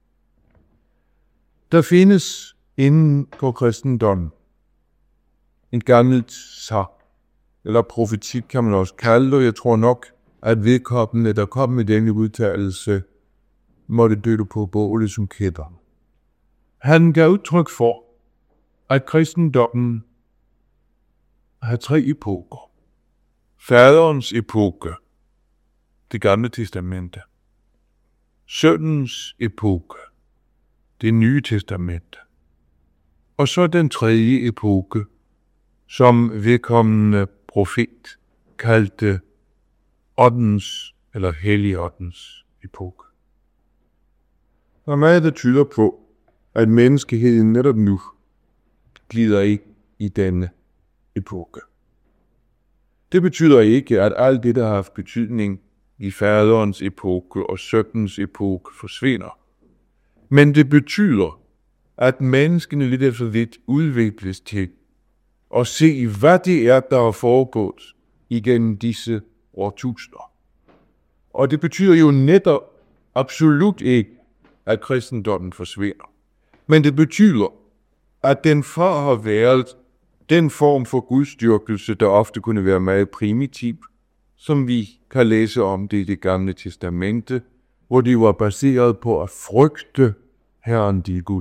Der findes inden for kristendommen en gammelt sag, eller profetik kan man også kalde det, og jeg tror nok, at vedkommende, der kom med denne udtalelse, måtte døde på bålet som kætter. Han gav udtryk for, at kristendommen har tre epoker. Faderens epoke, det gamle testamente. Søndens epoke, det nye testamente. Og så den tredje epoke, som vedkommende profet kaldte åndens eller helligåndens epoke. Der er meget, der tyder på, at menneskeheden netop nu glider ikke i denne epoke. Det betyder ikke, at alt det, der har haft betydning i faderens epoke og søndens epoke, forsvinder. Men det betyder, at menneskene lidt efter lidt udvikles til at se, hvad det er, der er foregået igennem disse årtusinder. Og det betyder jo netop absolut ikke, at kristendommen forsvinder. Men det betyder, at den fra har været den form for gudstyrkelse, der ofte kunne være meget primitiv, som vi kan læse om det i det gamle testamente, hvor de var baseret på at frygte Herren din Gud.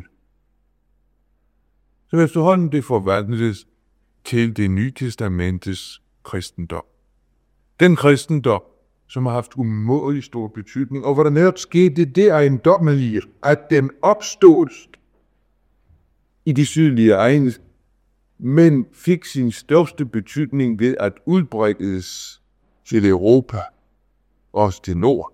Så efterhånden det forvandles til det nye testamentes kristendom. Den kristendom, som har haft umådelig stor betydning, og hvor der netop skete det ejendommelige, at den opstod i de sydlige egne, men fik sin største betydning ved at udbredes til Europa, også til nord.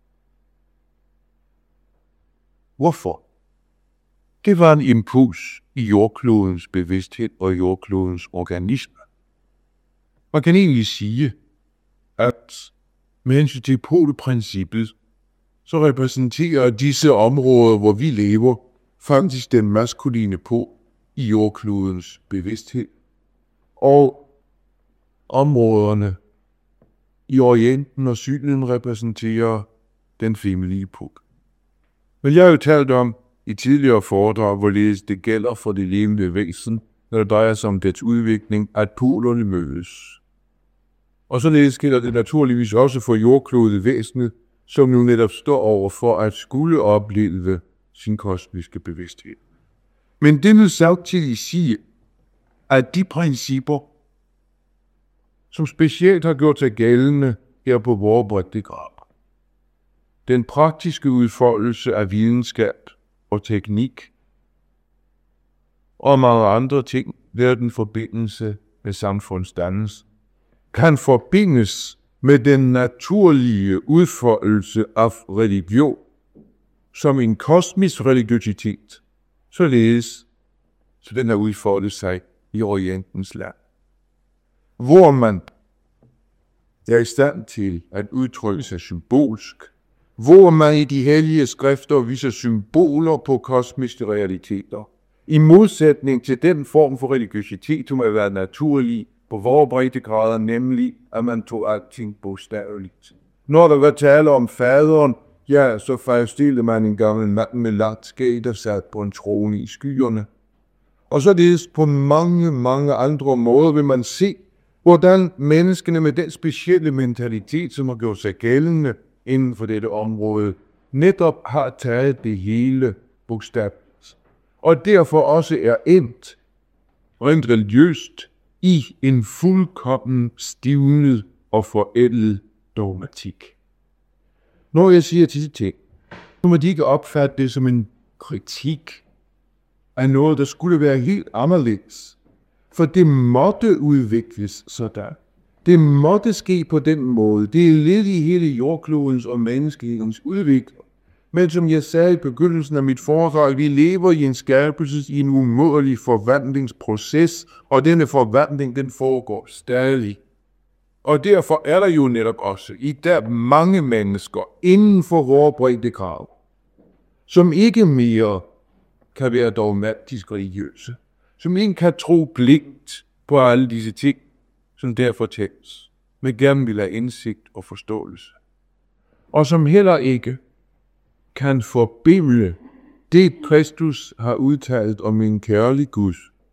Hvorfor? Det var en impuls i jordklodens bevidsthed og jordklodens organisme. Man kan egentlig sige, at med hensyn til poleprincippet, så repræsenterer disse områder, hvor vi lever, faktisk den maskuline pol i jordklodens bevidsthed. Og områderne i Orienten og Syden repræsenterer den feminine pol. Men jeg har jo talt om i tidligere foredrag, hvorledes det gælder for det levende væsen, når det drejer sig om dets udvikling, at polerne mødes. Og således gælder det naturligvis også for jordklodet væsenet, som nu netop står over for at skulle opleve sin kosmiske bevidsthed. Men det vil samtidig sige, at de principper, som specielt har gjort sig gældende her på vores breddegrad, den praktiske udfoldelse af videnskab og teknik, og mange andre ting, der den forbindelse med samfundsdannelse, kan forbindes med den naturlige udfoldelse af religion som en kosmisk religiøsitet, således så den har udfoldet sig i Orientens land, hvor man er i stand til at udtrykke sig symbolsk, hvor man i de hellige skrifter viser symboler på kosmiske realiteter, i modsætning til den form for religiøsitet, som har været naturlig på vores breddegrader, nemlig at man tog alting bogstaveligt. Når der var tale om faderen, ja, så forestillede man en gammel mand med langt skæg, der sad på en trone i skyerne. Og således på mange, mange andre måder vil man se, hvordan menneskene med den specielle mentalitet, som har gjort sig gældende inden for dette område, netop har taget det hele bogstaveligt. Og derfor også er endt, rent religiøst, i en fuldkommen stivnet og forældet dogmatik. Når jeg siger disse ting, så må de ikke opfatte det som en kritik af noget, der skulle være helt anderledes. For det måtte udvikles sådan. Det måtte ske på den måde. Det er lidt i hele jordklodens og menneskehedens udvikling. Men som jeg sagde i begyndelsen af mit foredrag, vi lever i en skærpelses, i en umådelig forvandlingsproces, og denne forvandling, den foregår stadig. Og derfor er der jo netop også i der mange mennesker inden for vores breddegrad, som ikke mere kan være dogmatisk religiøse, som ikke kan tro blindt på alle disse ting, som der fortælles, men gerne vil have indsigt og forståelse. Og som heller ikke kan forbinde det, Kristus har udtalt om en kærlig Gud,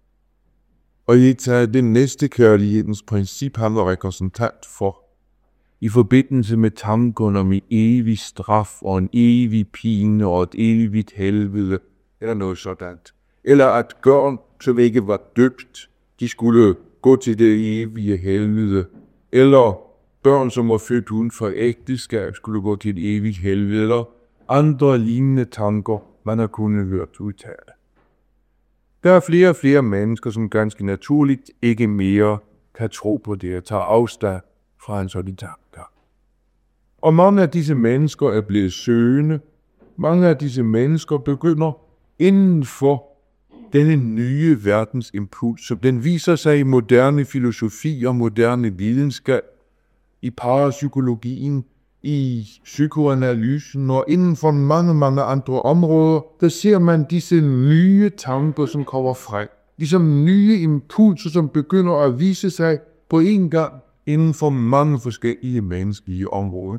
og i taget det næste kærlighedens princip, han var repræsentant for, i forbindelse med tanken om en evig straf og en evig pine og et evigt helvede, eller noget sådan. Eller at børn, som ikke var døbt, de skulle gå til det evige helvede. Eller børn, som var født uden for ægteskab, skulle gå til et evigt helvede. Eller andre lignende tanker, man har kunnet hørt udtale. Der er flere og flere mennesker, som ganske naturligt ikke mere kan tro på det og tage afstand fra en sådan tanker. Og mange af disse mennesker er blevet søgende. Mange af disse mennesker begynder inden for denne nye verdensimpuls, som den viser sig i moderne filosofi og moderne videnskab, i parapsykologien, i psykoanalysen og inden for mange, mange andre områder, der ser man disse nye tanker, som kommer frem. Disse nye impulser, som begynder at vise sig på en gang inden for mange forskellige menneskelige områder.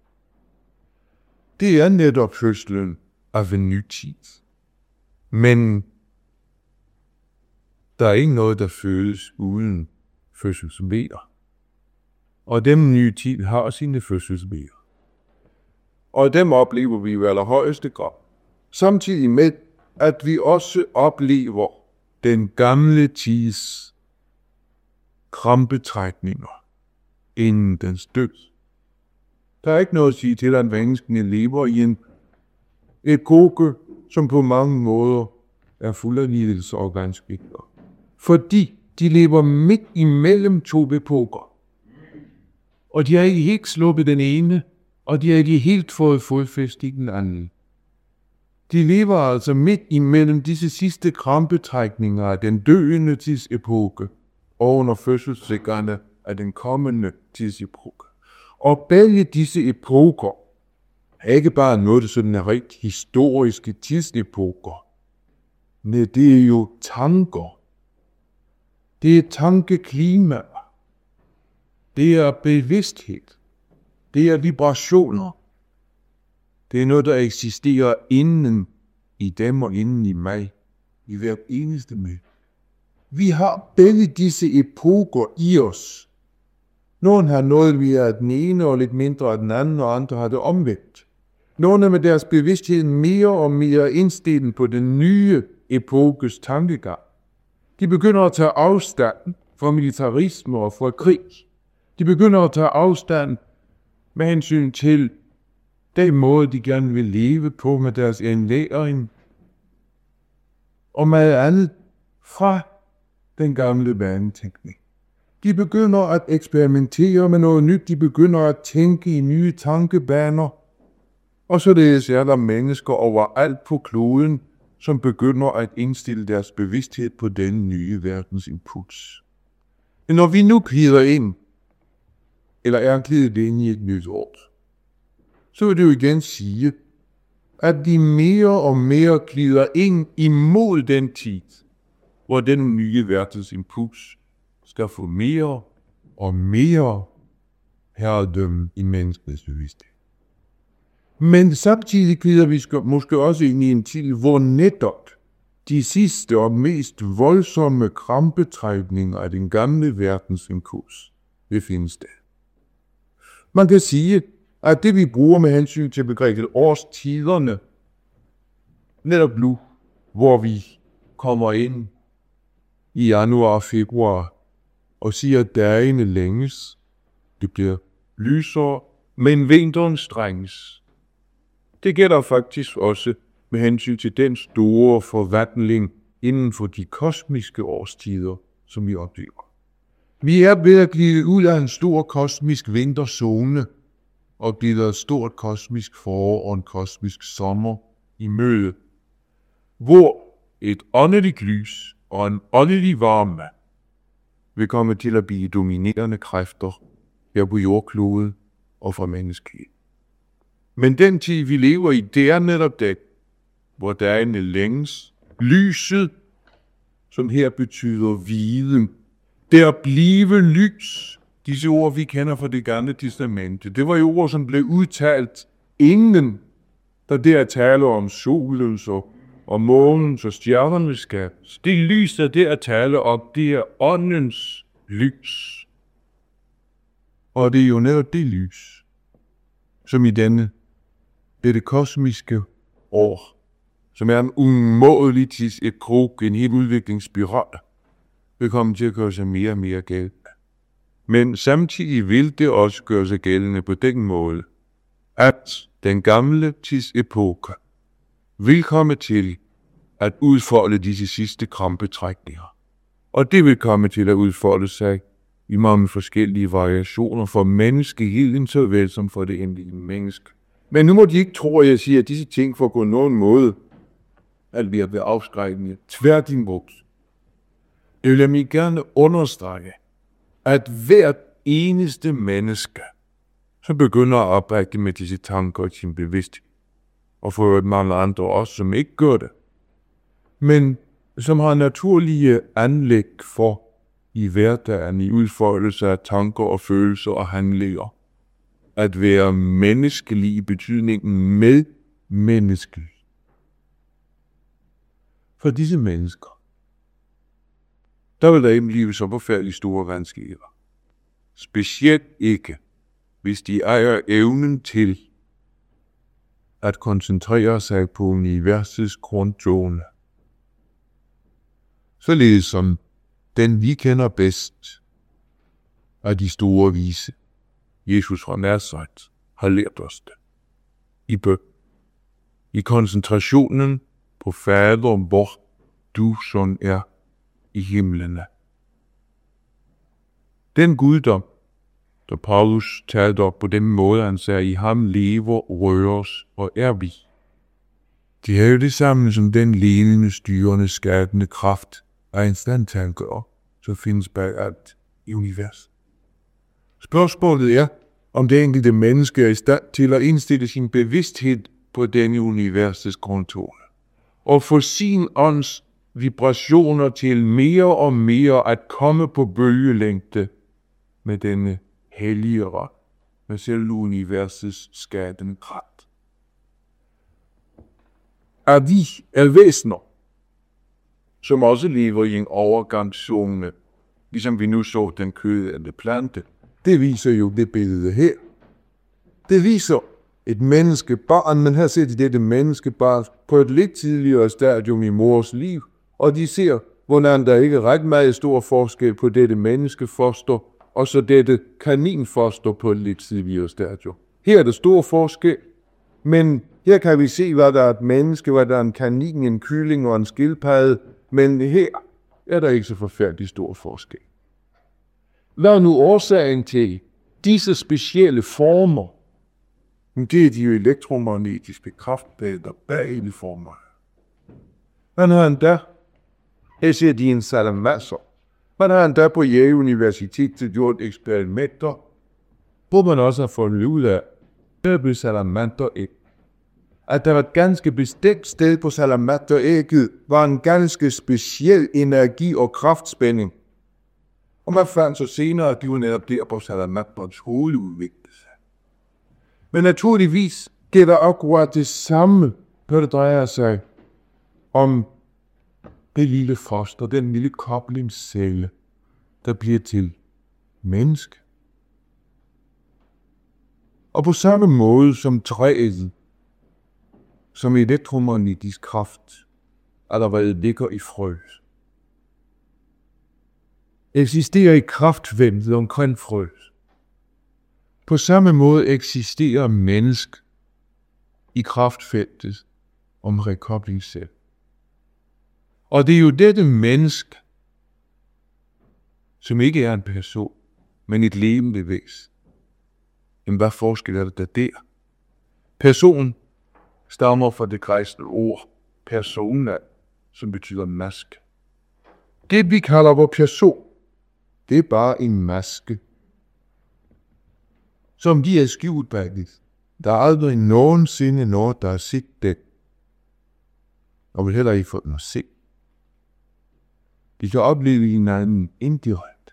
Det er netop fødslen af en ny tid. Men der er ikke noget, der fødes uden fødselsvejer. Og den nye tid har sine fødselsvejer. Og dem oplever vi i allerhøjeste grad. Samtidig med, at vi også oplever den gamle tids krampetrækninger inden dens død. Der er ikke noget at sige til, at menneskene lever i en epoke, som på mange måder er fuld af lidelser og vanskeligheder. Fordi de lever midt imellem to epoker. Og de har ikke helt sluppet den ene, og de har ikke helt fået fodfæste i den anden. De lever altså midt imellem disse sidste krampetrækninger af den døende tidsepoke og under fødselssikkerhederne af den kommende tidsepoke. Og begge disse epoker er ikke bare noget, der sådan er rigt historiske tidsepoker. Nej, det er jo tanker. Det er tankeklima. Det er bevidsthed. Det er vibrationer. Det er noget, der eksisterer inden i dem og inden i mig. I hver eneste med. Vi har begge disse epoker i os. Nogle har noget via den ene og lidt mindre af den anden, og andre har det omvendt. Nogle med deres bevidsthed mere og mere indstillet på den nye epokes tankegang. De begynder at tage afstand fra militarisme og fra krig. De begynder at tage afstand med hensyn til den måde, de gerne vil leve på med deres indlæring, og med andet fra den gamle vanetænkning. De begynder at eksperimentere med noget nyt, de begynder at tænke i nye tankebaner, og således er der mennesker overalt på kloden, som begynder at indstille deres bevidsthed på den nye verdens impuls. Men når vi nu glider ind, eller er glidet ind i et nyt år, så vil det jo igen sige, at de mere og mere glider ind imod den tid, hvor den nye verdens impuls skal få mere og mere herredømme i menneskets bevidsthed. Men samtidig glider vi måske også ind i en tid, hvor netop de sidste og mest voldsomme krampetrækninger af den gamle verdens impuls vil finde sted. Man kan sige, at det vi bruger med hensyn til begrebet årstiderne, netop nu, hvor vi kommer ind i januar og februar og siger, at dagene længes, det bliver lysere, men vinteren strænges. Det gælder faktisk også med hensyn til den store forvandling inden for de kosmiske årstider, som vi oplever. Vi er ved at glide ud af en stor kosmisk vinterzone og glider et stort kosmisk forår og en kosmisk sommer i møde, hvor et åndeligt lys og en åndelig varme vil komme til at blive dominerende kræfter her på jordkloden og fra menneskeheden. Men den tid, vi lever i, det er netop det, hvor dagene længes. Lyset, som her betyder viden. Det at blive lys. Disse ord, vi kender fra det gamle testamente. Det var jo ord, som blev udtalt inden, der der taler om solens og, og månens og stjernernes skabelse. Det lys, der der taler om, det er åndens lys. Og det er jo netop det lys, som i denne, dette kosmiske år, som er en umådelig tidsepok, en helt udviklingsspiral, vil komme til at gøre sig mere og mere gældende. Men samtidig vil det også gøre sig gældende på den måde, at den gamle tidsepoke vil komme til at udfolde disse sidste krampetrækninger. Og det vil komme til at udfolde sig i mange forskellige variationer for menneskeheden, såvel som for det endelige menneske. Men nu må de ikke tro, at jeg siger, at disse ting får på nogen måde at vi er ved afskrækkende. Tværtimod. Jeg vil mig gerne understrege, at hvert eneste menneske, som begynder at arbejde med disse tanker i sin bevidsthed, og for et mange andre også, som ikke gør det, men som har naturlige anlæg for i hverdagen, i udfoldelse af tanker og følelser og handlinger, at være menneskelig i betydningen med menneskelig. For disse mennesker, der vil der ikke blive så forfærdeligt store vanskeligheder. Specielt ikke, hvis de ejer evnen til at koncentrere sig på universets grundtone. Således som den vi kender bedst af de store vise, Jesus fra Nazareth, har lært os det. I bøn. I koncentrationen på Fader, hvor du sådan er i himlene. Den guddom, der Paulus talte op på den måde, han sagde, i ham lever, røres og er vi. Det er jo det samme som den levende, styrende, skabende kraft af instandtankere, som findes bag alt i universet. Spørgsmålet er, om det enkelte menneske er i stand til at indstille sin bevidsthed på denne universets grundtone, og få sin ånds vibrationer til mere og mere at komme på bølgelængde med denne hellige ret, med selv universets skabende kraft. At vi er væsener, som også lever i en overgangszone, ligesom vi nu så den kødende plante, Det viser jo det billede her. Det viser et menneskebarn, men her ser de dette menneskebarn på et lidt tidligere stadium i mors liv, og de ser, hvordan der ikke er ret meget stor forskel på dette menneskefoster, og så dette kaninfoster på et lidt tidligere stadium. Her er der stor forskel, men her kan vi se, hvad der er et menneske, hvad der er en kanin, en kylling og en skildpadde, men her er der ikke så forfærdelig stor forskel. Hvad er nu årsagen til disse specielle former? Det er de elektromagnetiske kraftbælter bag de former. Man har endda, her ser de en salamasser, man har endda på Yale Universitet gjort eksperimenter, hvor man også har fundet ud af, der blev salamanderæg. At der var et ganske bestemt sted på salamanderægget, var en ganske speciel energi og kraftspænding. Og man fandt så senere, at de var netop der på salamanderens hoved udviklede sig. Men naturligvis gælder akkurat det samme, når det drejer sig om det lille foster, den lille koblingscelle, der bliver til menneske. Og på samme måde som træet, som elektromagnetisk kraft, allerede ligger i frø, eksisterer i kraftfeltet omkring frø. På samme måde eksisterer menneske i kraftfeltet omkring koblingscellen. Og det er jo dette menneske, som ikke er en person, men et levende væsen. Jamen, hvad forskel er det der der? Person stammer fra det græske ord persona, som betyder maske. Det vi kalder vor person, det er bare en maske, som de er skjult bag det. Der er aldrig nogensinde noget, der er set det, og vil heller ikke få den at se. De kan opleve hinanden indirekte.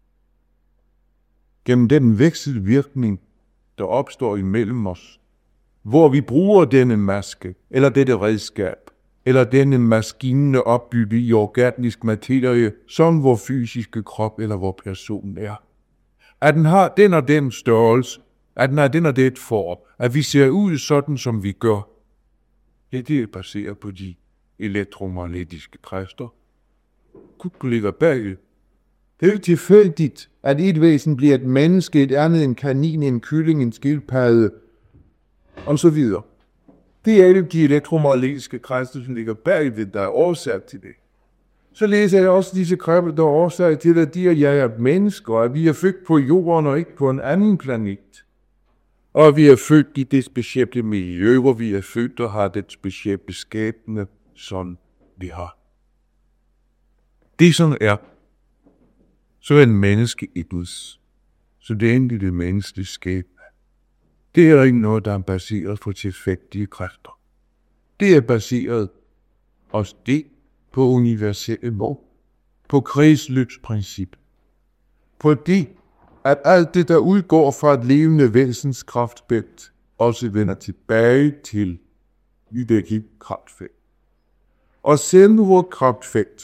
Gennem den vekselvirkning, der opstår imellem os, hvor vi bruger denne maske, eller dette redskab, eller denne maskine opbygget i organisk materie, som vor fysiske krop eller vor person er. At den har den og den størrelse, at den har den og det form, at vi ser ud sådan, som vi gør, ja, det er baseret på de elektromagnetiske kræfter. Gud ligger bag. Det er jo ikke tilfældigt, at et væsen bliver et menneske, et andet en kanin, en kylling, en skildpadde, og så videre. Det er jo de elektromagnetiske kræfter, som ligger bag det, der er årsag til det. Så læser jeg også disse kræfter, der er årsag til, at de og jeg er mennesker, og at vi er født på jorden og ikke på en anden planet. Og vi er født i det specielle miljø, hvor vi er født og har det specielle skæbne, som vi har. Det sådan er, så er en menneske et uds. Så det er egentlig det menneskelige skæbne. Det er ikke noget, der er baseret på tilfældige kræfter. Det er baseret også det på universelle lov, på kredsløbsprincip. Fordi at alt det, der udgår fra et levende væsens kraftfelt, også vender tilbage til det kraftfelt. Og selve vores kraftfelt,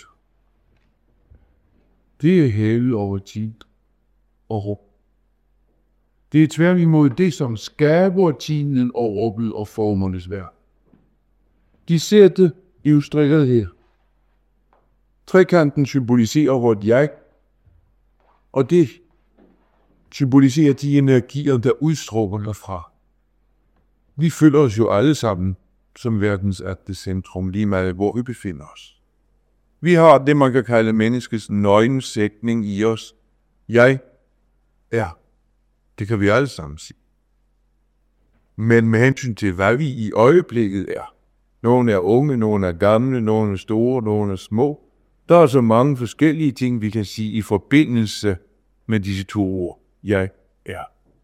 det er hævet over tid og rum. Det er tværtimod det, som skaber tiden og rummet og formernes værk. De ser det illustreret her. Trekanten symboliserer vort jeg, og det symboliserer de energier, der udstråler derfra. Vi føler os jo alle sammen som verdens ægte centrum, lige meget hvor vi befinder os. Vi har det, man kan kalde menneskets nøgensætning i os. Jeg er. Det kan vi alle sammen sige. Men med hensyn til, hvad vi i øjeblikket er. Nogle er unge, nogle er gamle, nogle er store, nogle er små. Der er så mange forskellige ting, vi kan sige i forbindelse med disse to ord. Jeg er.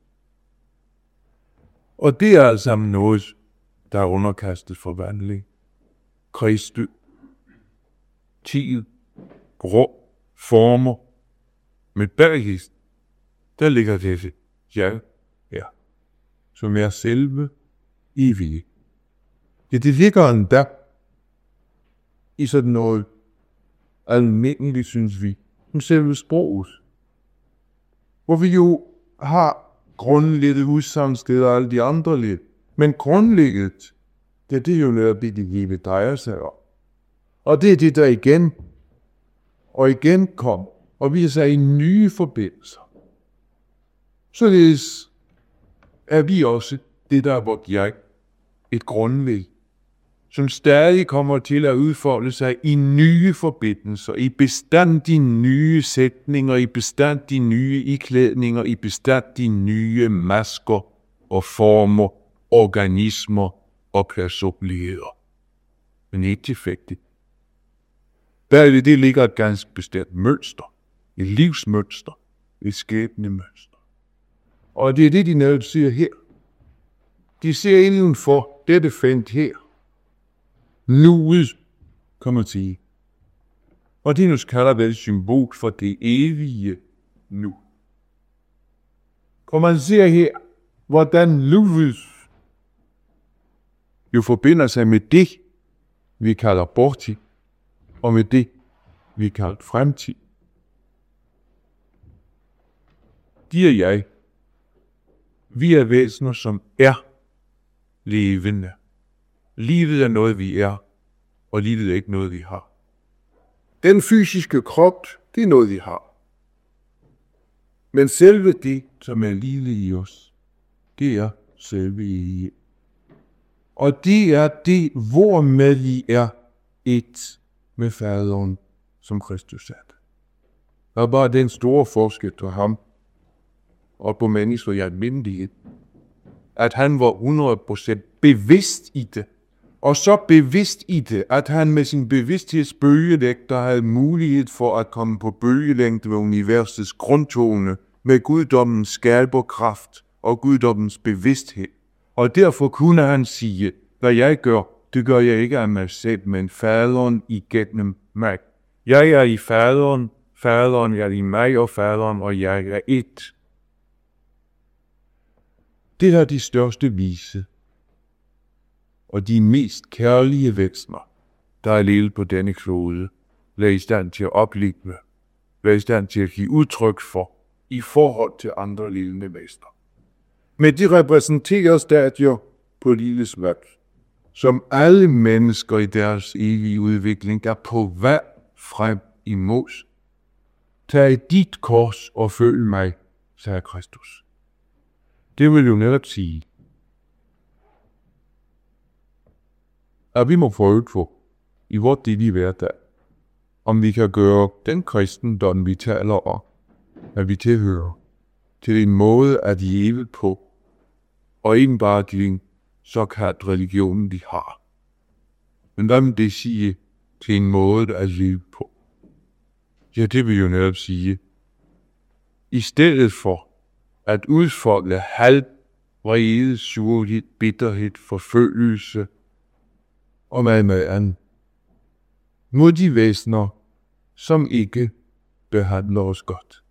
Og det er altså noget, der er underkastet forvandling. Kredsløb, tid, rum, former. Men bag der ligger dette jeg er, som er selve evige. Ja, det ligger endda i sådan noget almindeligt, synes vi, som selve sproget. Hvor vi jo har grundlægget udsagnssted og alle de andre lidt. Men grundlægget, det, det er jo netop det, de livet drejer sig om. Og det er det, der igen og igen kom og viser sig i nye forbindelser. Således er vi også det, der er vort jeg, et grundlæg, som stadig kommer til at udfolde sig i nye forbindelser, i bestandig nye sætninger, i bestandig nye iklædninger, i bestandig nye masker og former, organismer og personligheder. Men ikke tilfældigt. Bag det, det ligger et ganske bestemt mønster, et livsmønster, et skæbnemønster. Og det er det, de netop siger her. De ser inden for dette felt her. Nuet, kan man sige. Og det nu kalder det et symbol for det evige nu. Og man ser her, hvordan nuet jo forbinder sig med det, vi kalder bortid, og med det, vi kalder fremtid. De og jeg, vi er væsener, som er levende. Livet er noget, vi er, og livet er ikke noget, vi har. Den fysiske krop, det er noget, vi har. Men selve det, som er livet i os, det er selve i. Og det er det, hvormed vi er et med faderen, som Kristus satte. Der er bare den store forskel på ham og på mennesker i almindelighed, at han var hundrede procent bevidst i det, og så bevidst i det, at han med sin bevidsthedsbølgelængde havde mulighed for at komme på bølgelængde ved universets grundtone med guddommens skalperkraft og guddommens bevidsthed. Og derfor kunne han sige, hvad jeg gør, det gør jeg ikke af mig selv, men faderen igennem mig. Jeg er i faderen, faderen er i mig, og faderen og jeg er et. Det er de største vise og de mest kærlige væsener, der er levet på denne klode, er i stand til at opleve, er i stand til at give udtryk for i forhold til andre levende væsener. Men de repræsenterer stadier på livets vej, som alle mennesker i deres evige udvikling er på vej frem imod. Tag dit kors og følg mig, sagde Kristus. Det vil jo netop sige, at vi må prøve på i vores dille hverdag, om vi kan gøre den kristendom, vi taler om, at vi tilhører, til en måde at leve på, og ikke bare til en såkaldt religion, de har. Men hvad vil det sige til en måde at leve på? Ja, det vil jo netop sige, i stedet for at udfolde had, vrede, surhed, bitterhed, forfølgelse og hvad med andet, mod de væsener, som ikke behandler os godt.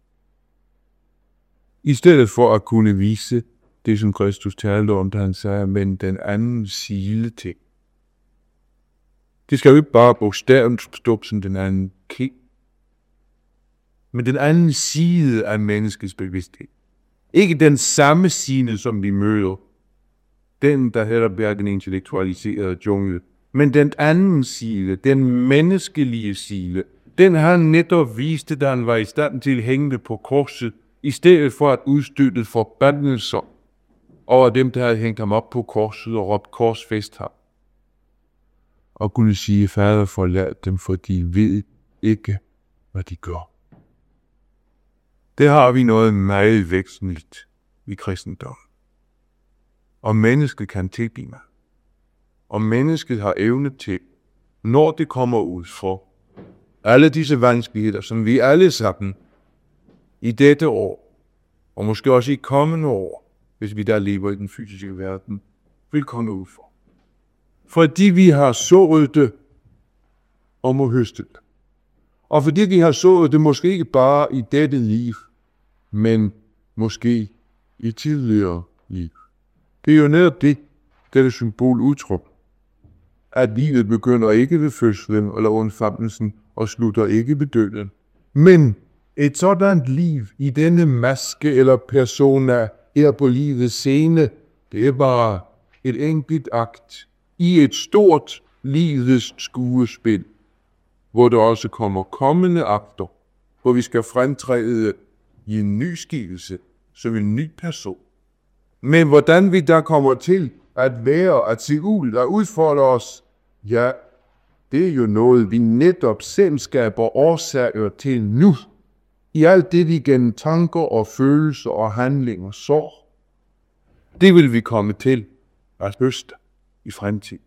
I stedet for at kunne vise det, som Kristus talte om, da han sagde, men den anden side ting. Det skal jo ikke bare bogstaveligt forstå som den anden king, men den anden side af menneskets bevidsthed. Ikke den samme side, som vi møder, den, der heller bliver den intellektualiserede jungle, men den anden side, den menneskelige side, den han netop viste, da han var i stand til at hænge på korset, i stedet for at udstøtte forbandelser over dem, der havde hængt ham op på korset og råbt korsfæst ham. Og kunne sige, fader, forlad dem, for de ved ikke, hvad de gør. Det har vi noget meget væsentligt i kristendom. Og mennesket kan tilgive mig. Og mennesket har evne til, når det kommer ud for alle disse vanskeligheder, som vi alle sammen i dette år, og måske også i kommende år, hvis vi der lever i den fysiske verden, vil komme ud for. Fordi vi har sået det og må høste det. Og fordi vi har sået det måske ikke bare i dette liv, men måske i tidligere liv. Det er jo netop det, dette symbol udtryk. At livet begynder ikke ved fødslen eller undfammelsen og slutter ikke ved døden, men Et sådan liv i denne maske eller persona her på livets scene, det er bare et enkelt akt i et stort livets skuespil, hvor der også kommer kommende akter, hvor vi skal fremtræde i en ny skikkelse, som en ny person. Men hvordan vi der kommer til at være, at se ud og udfordre os, ja, det er jo noget, vi netop selv skaber årsager til nu. I alt det, vi gennem tanker og følelser og handlinger sår. Det vil vi komme til at høste i fremtiden.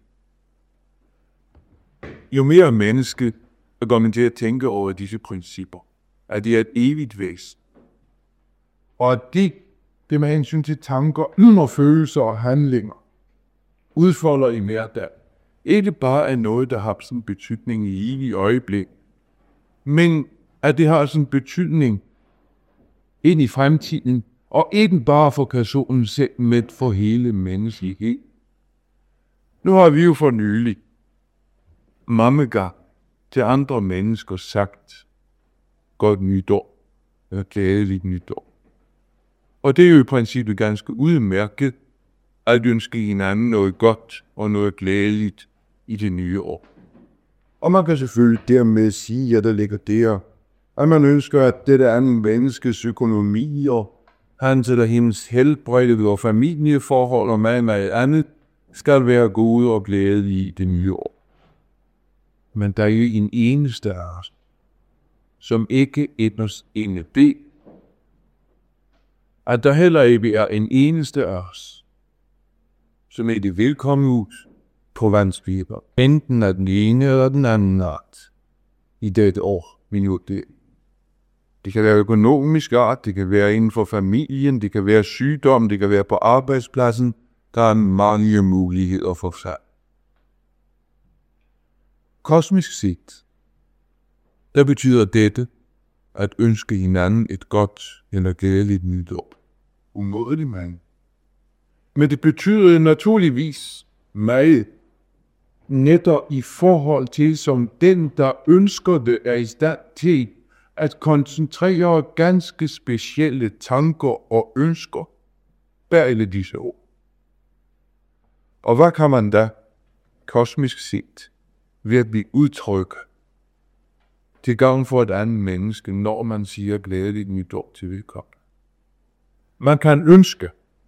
Jo mere menneske går man til at tænke over disse principper, at det er et evigt væsen. Og at det, det med hensyn til tanker og følelser og handlinger, udfolder i mere der. Ikke bare er noget, der har sådan betydning i evig øjeblik, men at det har sådan betydning ind i fremtiden, og ikke bare for personen selv, men for hele menneskelighed. Nu har vi jo for nylig mange gange til andre mennesker sagt godt nytår, eller glædeligt nytår. Og det er jo i princippet ganske udmærket at ønske hinanden noget godt og noget glædeligt i det nye år. Og man kan selvfølgelig dermed sige, at der ligger der, at man ønsker, at det andet menneskes økonomi og hans eller hendes helbred og familieforhold og meget, meget andet skal være gode og glædelige i det nye år. Men der er jo en eneste af os, som ikke enders inde det, at der heller ikke er en eneste af os, som er det velkomne hus på vandsviber, enten af den ene eller den anden art, i dette år, vi nu det. Det kan være økonomisk art, det kan være inden for familien, det kan være sygdom, det kan være på arbejdspladsen. Der er mange muligheder for sig. Kosmisk set, der betyder dette at ønske hinanden et godt eller glædeligt nytår. Umådeligt mange. Men det betyder naturligvis meget netop i forhold til, som den, der ønsker det, er i stand til at koncentrere ganske specielle tanker og ønsker bag alle disse ord. Og hvad kan man da kosmisk set virkelig udtrykke til gavn for et andet menneske, når man siger glædeligt nytår til vedkommende? Man kan ønske,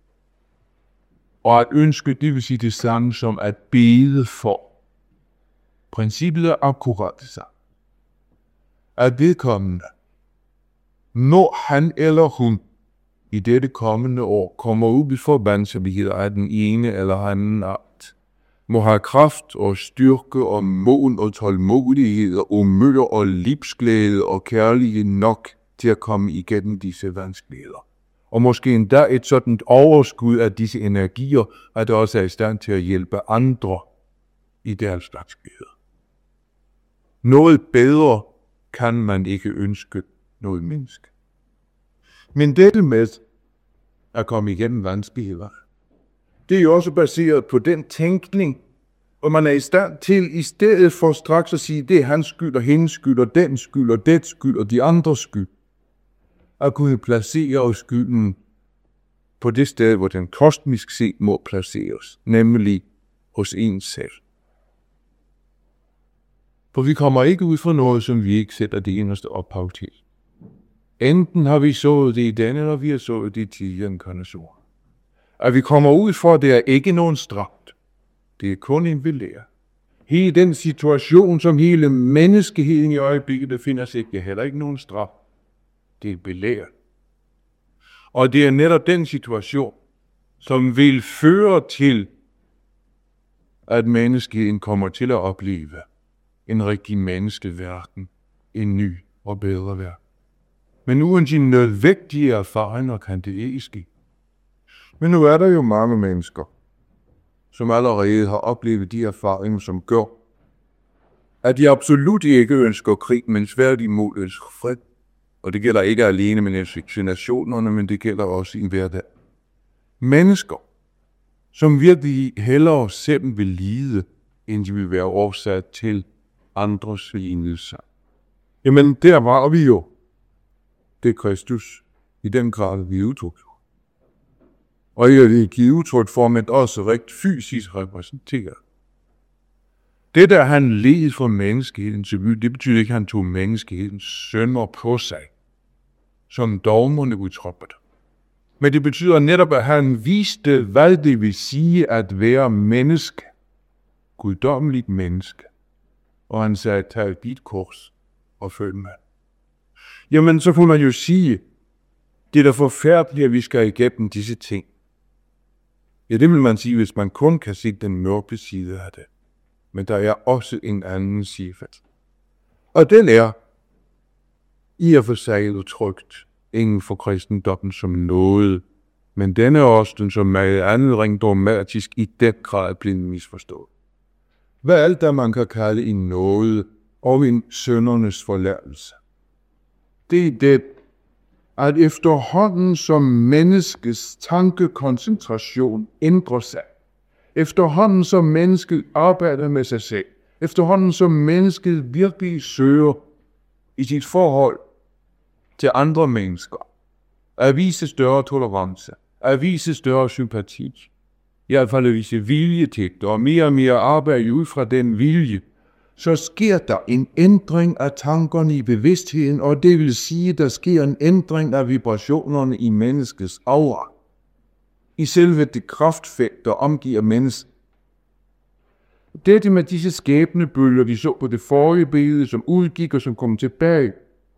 og at ønske, det vil sige det samme som at bede for. Princippet er akkurat det samme. At vedkommende, når han eller hun i dette kommende år kommer ud i forbandsomhed af den ene eller anden art, må have kraft og styrke og mod og tålmodighed og humør og livsglæde og kærlighed nok til at komme igennem disse vanskeligheder. Og måske endda et sådan overskud af disse energier, at det også er i stand til at hjælpe andre i deres vanskeligheder. Noget bedre kan man ikke ønske noget menneske. Men dette med at komme igennem vanskeligheder, det er jo også baseret på den tænkning, hvor man er i stand til, i stedet for straks at sige, det er hans skyld og hendes skyld og den skyld og det skyld og de andres skyld, at kunne placere skylden på det sted, hvor den kosmisk set må placeres, nemlig hos en selv. For vi kommer ikke ud fra noget, som vi ikke sætter det eneste ophav til. Enten har vi sået det i denne, eller vi har sået det i tidligere inkarnationer. At vi kommer ud fra, det er ikke nogen straf. Det er kun en belære. Hele den situation, som hele menneskeheden i øjeblikket befinder sig, det er heller ikke nogen straf. Det er belære. Og det er netop den situation, som vil føre til, at menneskeheden kommer til at opleve en rigtig menneskeverden, en ny og bedre verden. Men uden de nødvendige erfaringer kan det ikke ske. Men nu er der jo mange mennesker, som allerede har oplevet de erfaringer, som gør, at de absolut ikke ønsker krig, men tværtimod ønsker fred. Og det gælder ikke alene med nationerne, men det gælder også i en hverdag. Mennesker, som virkelig hellere selv vil lide, end de vil være oversat til andres lidelser. Jamen, der var vi jo det Kristus i den grad vi udtryk. Og i det givet udtryk for, men også rigt fysisk repræsenteret. Det der han led for menneskehedens skyld, det betyder ikke, at han tog menneskehedens synder på sig, som dogmerne udtrykker det. Men det betyder netop, at han viste, hvad det vil sige at være menneske, guddommeligt menneske. Og han sagde, tag dit kors og følg med. Jamen, så får man jo sige, det er da forfærdeligt, at vi skal igennem disse ting. Ja, det vil man sige, hvis man kun kan se den mørke side af det. Men der er også en anden side. Og den er i og for sig udtrykt inden for kristendommen som noget, men den er også den som meget andet rent dogmatisk i den grad blevet misforstået. Hvad alt det, man kan kalde en nåde og en syndernes forladelse. Det er det, at efterhånden som menneskets tankekoncentration ændrer sig, efterhånden som mennesket arbejder med sig selv, efterhånden som mennesket virkelig søger i sit forhold til andre mennesker, at vise større tolerance, at vise større sympati, i hvert fald at vise vilje til det, og mere og mere arbejde ud fra den vilje, så sker der en ændring af tankerne i bevidstheden, og det vil sige, at der sker en ændring af vibrationerne i menneskets aura, i selve det kraftfelt, der omgiver mennesket. Dette med disse skæbnebølger, vi så på det forrige billede, som udgik og som kom tilbage,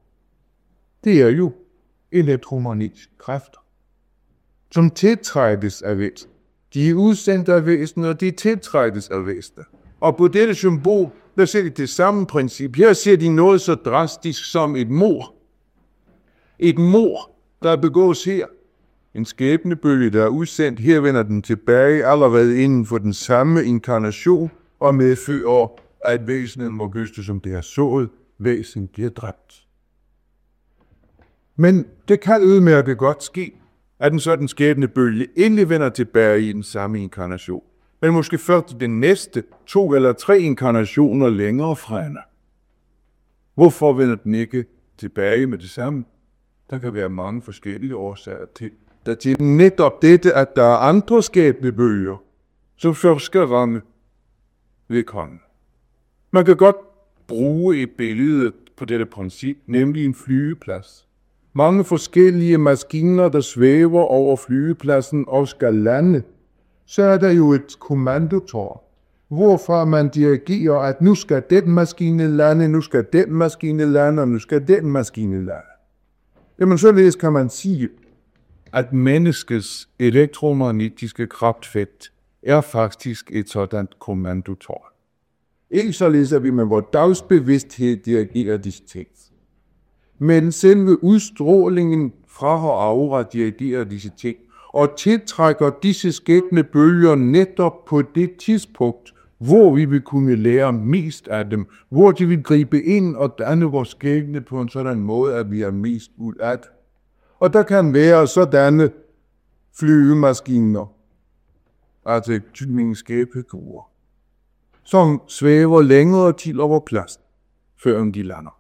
det er jo elektromagnetiske kræfter, som tiltrækkes af væsenet. De er udsendt af væsenet, og de tiltrækkes af væsenet. Og på dette symbol, der ser de det samme princip. Her ser de noget så drastisk som et mord. Et mord, der begås her. En skæbnebølge, der er udsendt. Her vender den tilbage allerede inden for den samme inkarnation, og medfører, at væsenet må gøste, som det er sået. Væsenet bliver dræbt. Men det kan udmærket godt ske, at en sådan skæbnebølge endelig vender tilbage i den samme inkarnation. Men måske først den næste to eller tre inkarnationer længere fremme. Hvorfor vender den ikke tilbage med det samme? Der kan være mange forskellige årsager til. Der til netop dette, at der er andre skæbnebølger, som først skal ramme vedkommende. Man kan godt bruge et billede på dette princip, nemlig en flyveplads. Mange forskellige maskiner, der svæver over flyvepladsen og skal lande. Så er der jo et kommandotårn, hvorfra man dirigerer, at nu skal den maskine lande, nu skal den maskine lande, og nu skal den maskine lande. Jamen således kan man sige, at menneskets elektromagnetiske kraftfelt er faktisk et sådan kommandotårn. Ikke således, at vi med vores dagsbevidsthed dirigerer disse ting. Men selve udstrålingen fra og aura dirigerer disse ting, og tiltrækker disse skæbnebølger netop på det tidspunkt, hvor vi vil kunne lære mest af dem, hvor de vil gribe ind og danne vores skæbne på en sådan måde, at vi er mest ud af det. Og der kan være sådanne flyvemaskiner, altså tydningsskæbegruer, som svæver længere tid over pladsen, før de lander.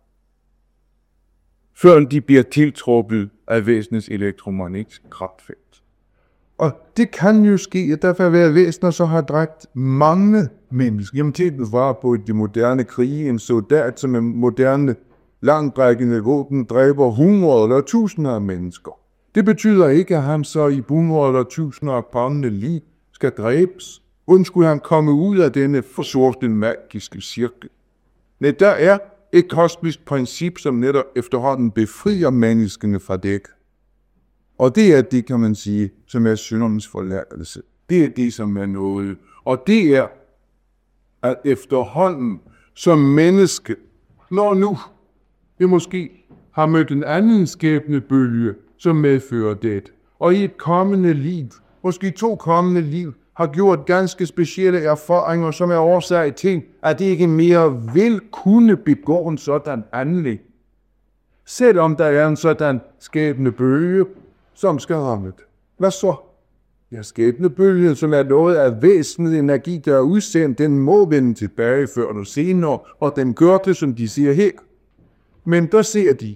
Før de bliver tiltrukket af væsenets elektromagnetiske kraftfelt. Og det kan jo ske, at der vil være væsener, som har dræbt mange mennesker. Jamen til det var på de moderne krige, en soldat, som er moderne langtrækkende våben, dræber hundrede eller tusinder af mennesker. Det betyder ikke, at han så i hundrede eller tusinder af kommende liv skal dræbes. Hvordan skulle han komme ud af denne forsorte magiske cirkel? Nej, der er et kosmisk princip, som netop efterhånden befrier menneskene fra det. Og det er det, kan man sige, som er syndernes forladelse. Det er det, som er noget. Og det er, at efterhånden som menneske, når nu vi måske har mødt en anden skæbnebølge, som medfører det, og i et kommende liv, måske to kommende liv, har gjort ganske specielle erfaringer, som er årsag til, at det ikke mere vil kunne begå en sådan handling. Selvom der er en sådan skæbnebølge, som skal ramme det. Hvad så? Ja, skæbnebølgen, som er noget af væsentlig energi, der er udsendt, den må vende tilbage før eller senere, og den gør det, som de siger her. Men der ser de,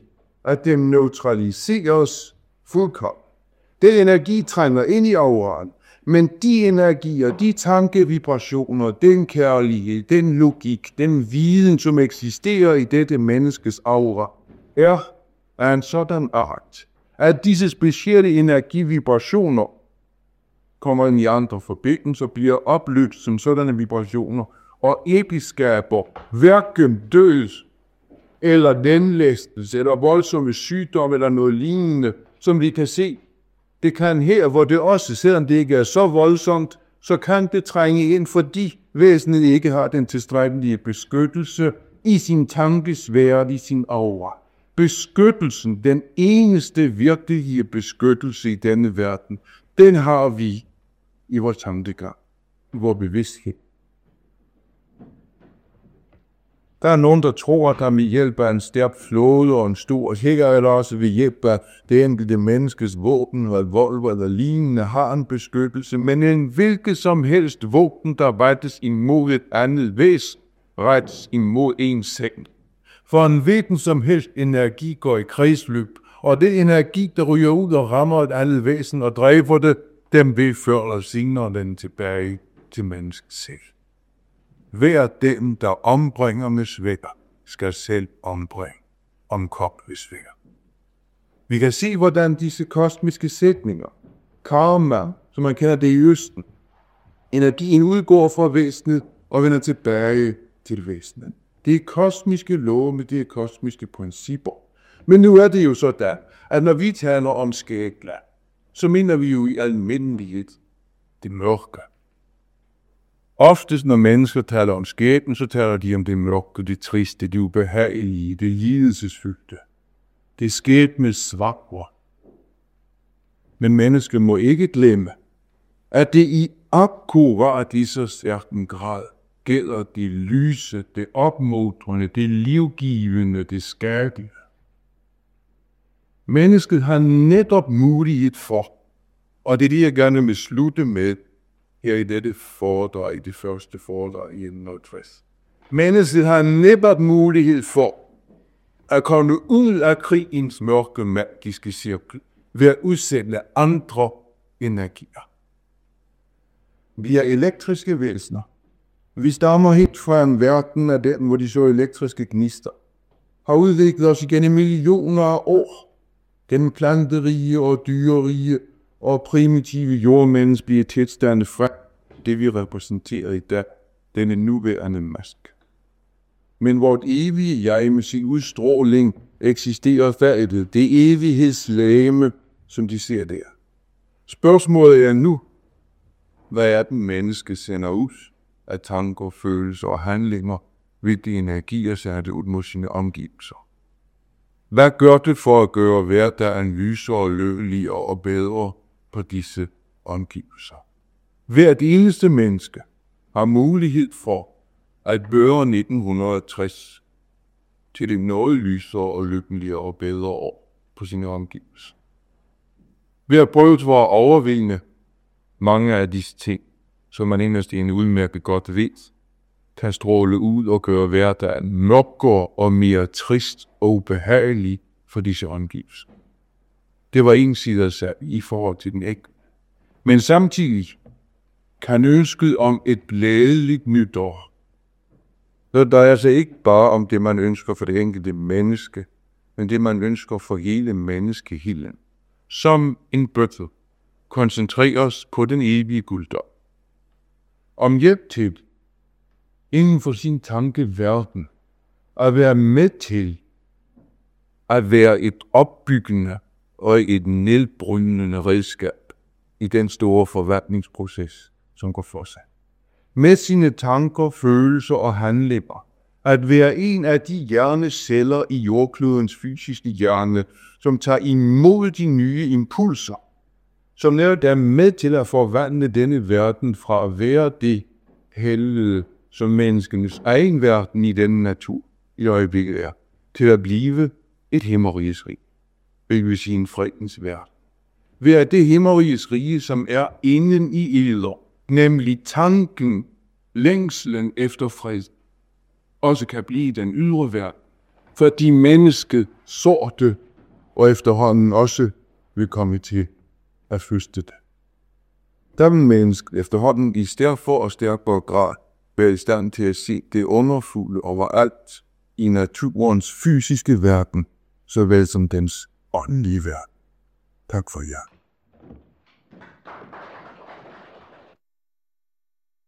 at den neutraliseres fuldkommen. Den energi trænger ind i auraen, men de energier, de tankevibrationer, den kærlighed, den logik, den viden, som eksisterer i dette menneskes aura, er af en sådan art, at disse specielle energivibrationer kommer ind i andre forbindelser, bliver opløst som sådanne vibrationer, og ikke skaber hverken død, eller lemlæstelse, eller voldsomme sygdom, eller noget lignende, som vi kan se. Det kan her, hvor det også, selvom det ikke er så voldsomt, så kan det trænge ind, fordi væsenet ikke har den tilstrækkelige beskyttelse i sin tankesfære, i sin aura. Beskyttelsen, den eneste virkelige beskyttelse i denne verden, den har vi i vores tankegang, i vores bevidsthed. Der er nogen, der tror, at der med hjælp af en stærk flåde og en stor hækker, eller også ved hjælp af det enkelte menneskes våben, revolver eller lignende, har en beskyttelse, men en hvilket som helst våben, der rettes imod et andet væsen, rettes imod en selv. For en hvilken som helst energi går i kredsløb, og det energi, der ryger ud og rammer et andet væsen og dræber det, dem vil før eller senere den tilbage til mennesket selv. Hver dem, der ombringer med svækker, skal selv ombringe, omkoble med svækker. Vi kan se, hvordan disse kosmiske sætninger, karma, som man kender det i Østen, energien udgår fra væsenet og vender tilbage til væsenet. Det er kosmiske love, men det er kosmiske principper. Men nu er det jo sådan, at når vi taler om skægla, så mener vi jo i almindelighed det mørke. Oftest når mennesker taler om skæbnen, så taler de om det mørke, det triste, det ubehagelige, det lidelsesfyldte. Det er sket med svagre. Men mennesket må ikke glemme, at det i akkurat i så stærken grad gælder det lyse, det opmuntrende, det livgivende, det skabende. Mennesket har netop mulighed for, og det er det, jeg gerne vil slutte med, her i dette foredrag, i det første foredrag i nitten halvtreds. Mennesket har netop mulighed for at komme ud af krigens mørke magiske cirkel ved at udsende andre energier. Vi er elektriske væsener. Vi stammer helt fra en verden af den, hvor de så elektriske gnister, har udviklet os igennem millioner af år, gennem planterige og dyrerige og primitive jordmenneskelige tilstande fra det, vi repræsenterer i dag, denne nuværende maske. Men vort evige jeg med sin udstråling eksisterer færdigt, det evighedslæme, som de ser der. Spørgsmålet er nu, hvad er den menneske sender ud af tanker, følelser og handlinger, hvilke energier sender det ud mod sine omgivelser? Hvad gør det for at gøre hverdagen lysere, løbeligere og bedre på disse omgivelser? Hvert eneste menneske har mulighed for at gøre nitten halvtreds til et noget lysere og lykkeligere og bedre år på sine omgivelser. Ved at prøve at overvinde mange af disse ting, som man inderst inde udmærket godt ved, kan stråle ud og gøre hverdagen mørkere og mere trist og ubehagelig for disse omgivelser. Det var en side af sig i forhold til den ægte. Men samtidig kan ønsket om et glædeligt nytår, så der er altså ikke bare om det, man ønsker for det enkelte menneske, men det, man ønsker for hele menneskehilden, som en bøtte koncentreres på den evige guldom. Om hjælp til, inden for sin tankeverden, at være med til at være et opbyggende og et nedbrydende redskab i den store forvaltningsproces, som går for sig. Med sine tanker, følelser og handlinger, at være en af de hjerneceller i jordklodens fysiske hjerne, som tager imod de nye impulser, som netop er med til at forvandle denne verden fra at være det helvede, som menneskenes egen verden i denne natur i øjeblikket er, til at blive et himmeriges rige, det vil sige en fredens verden. Ved at det himmeriges rige, som er inden i eder, nemlig tanken, længslen efter fred, også kan blive den ydre verden, fordi mennesket sorte og efterhånden også vil komme til at føste det. Der vil mennesket efterhånden i stærkere og stærkere grad være i stand til at se det underfulde overalt i naturens fysiske verden, såvel som dens åndelige verden. Tak for jer.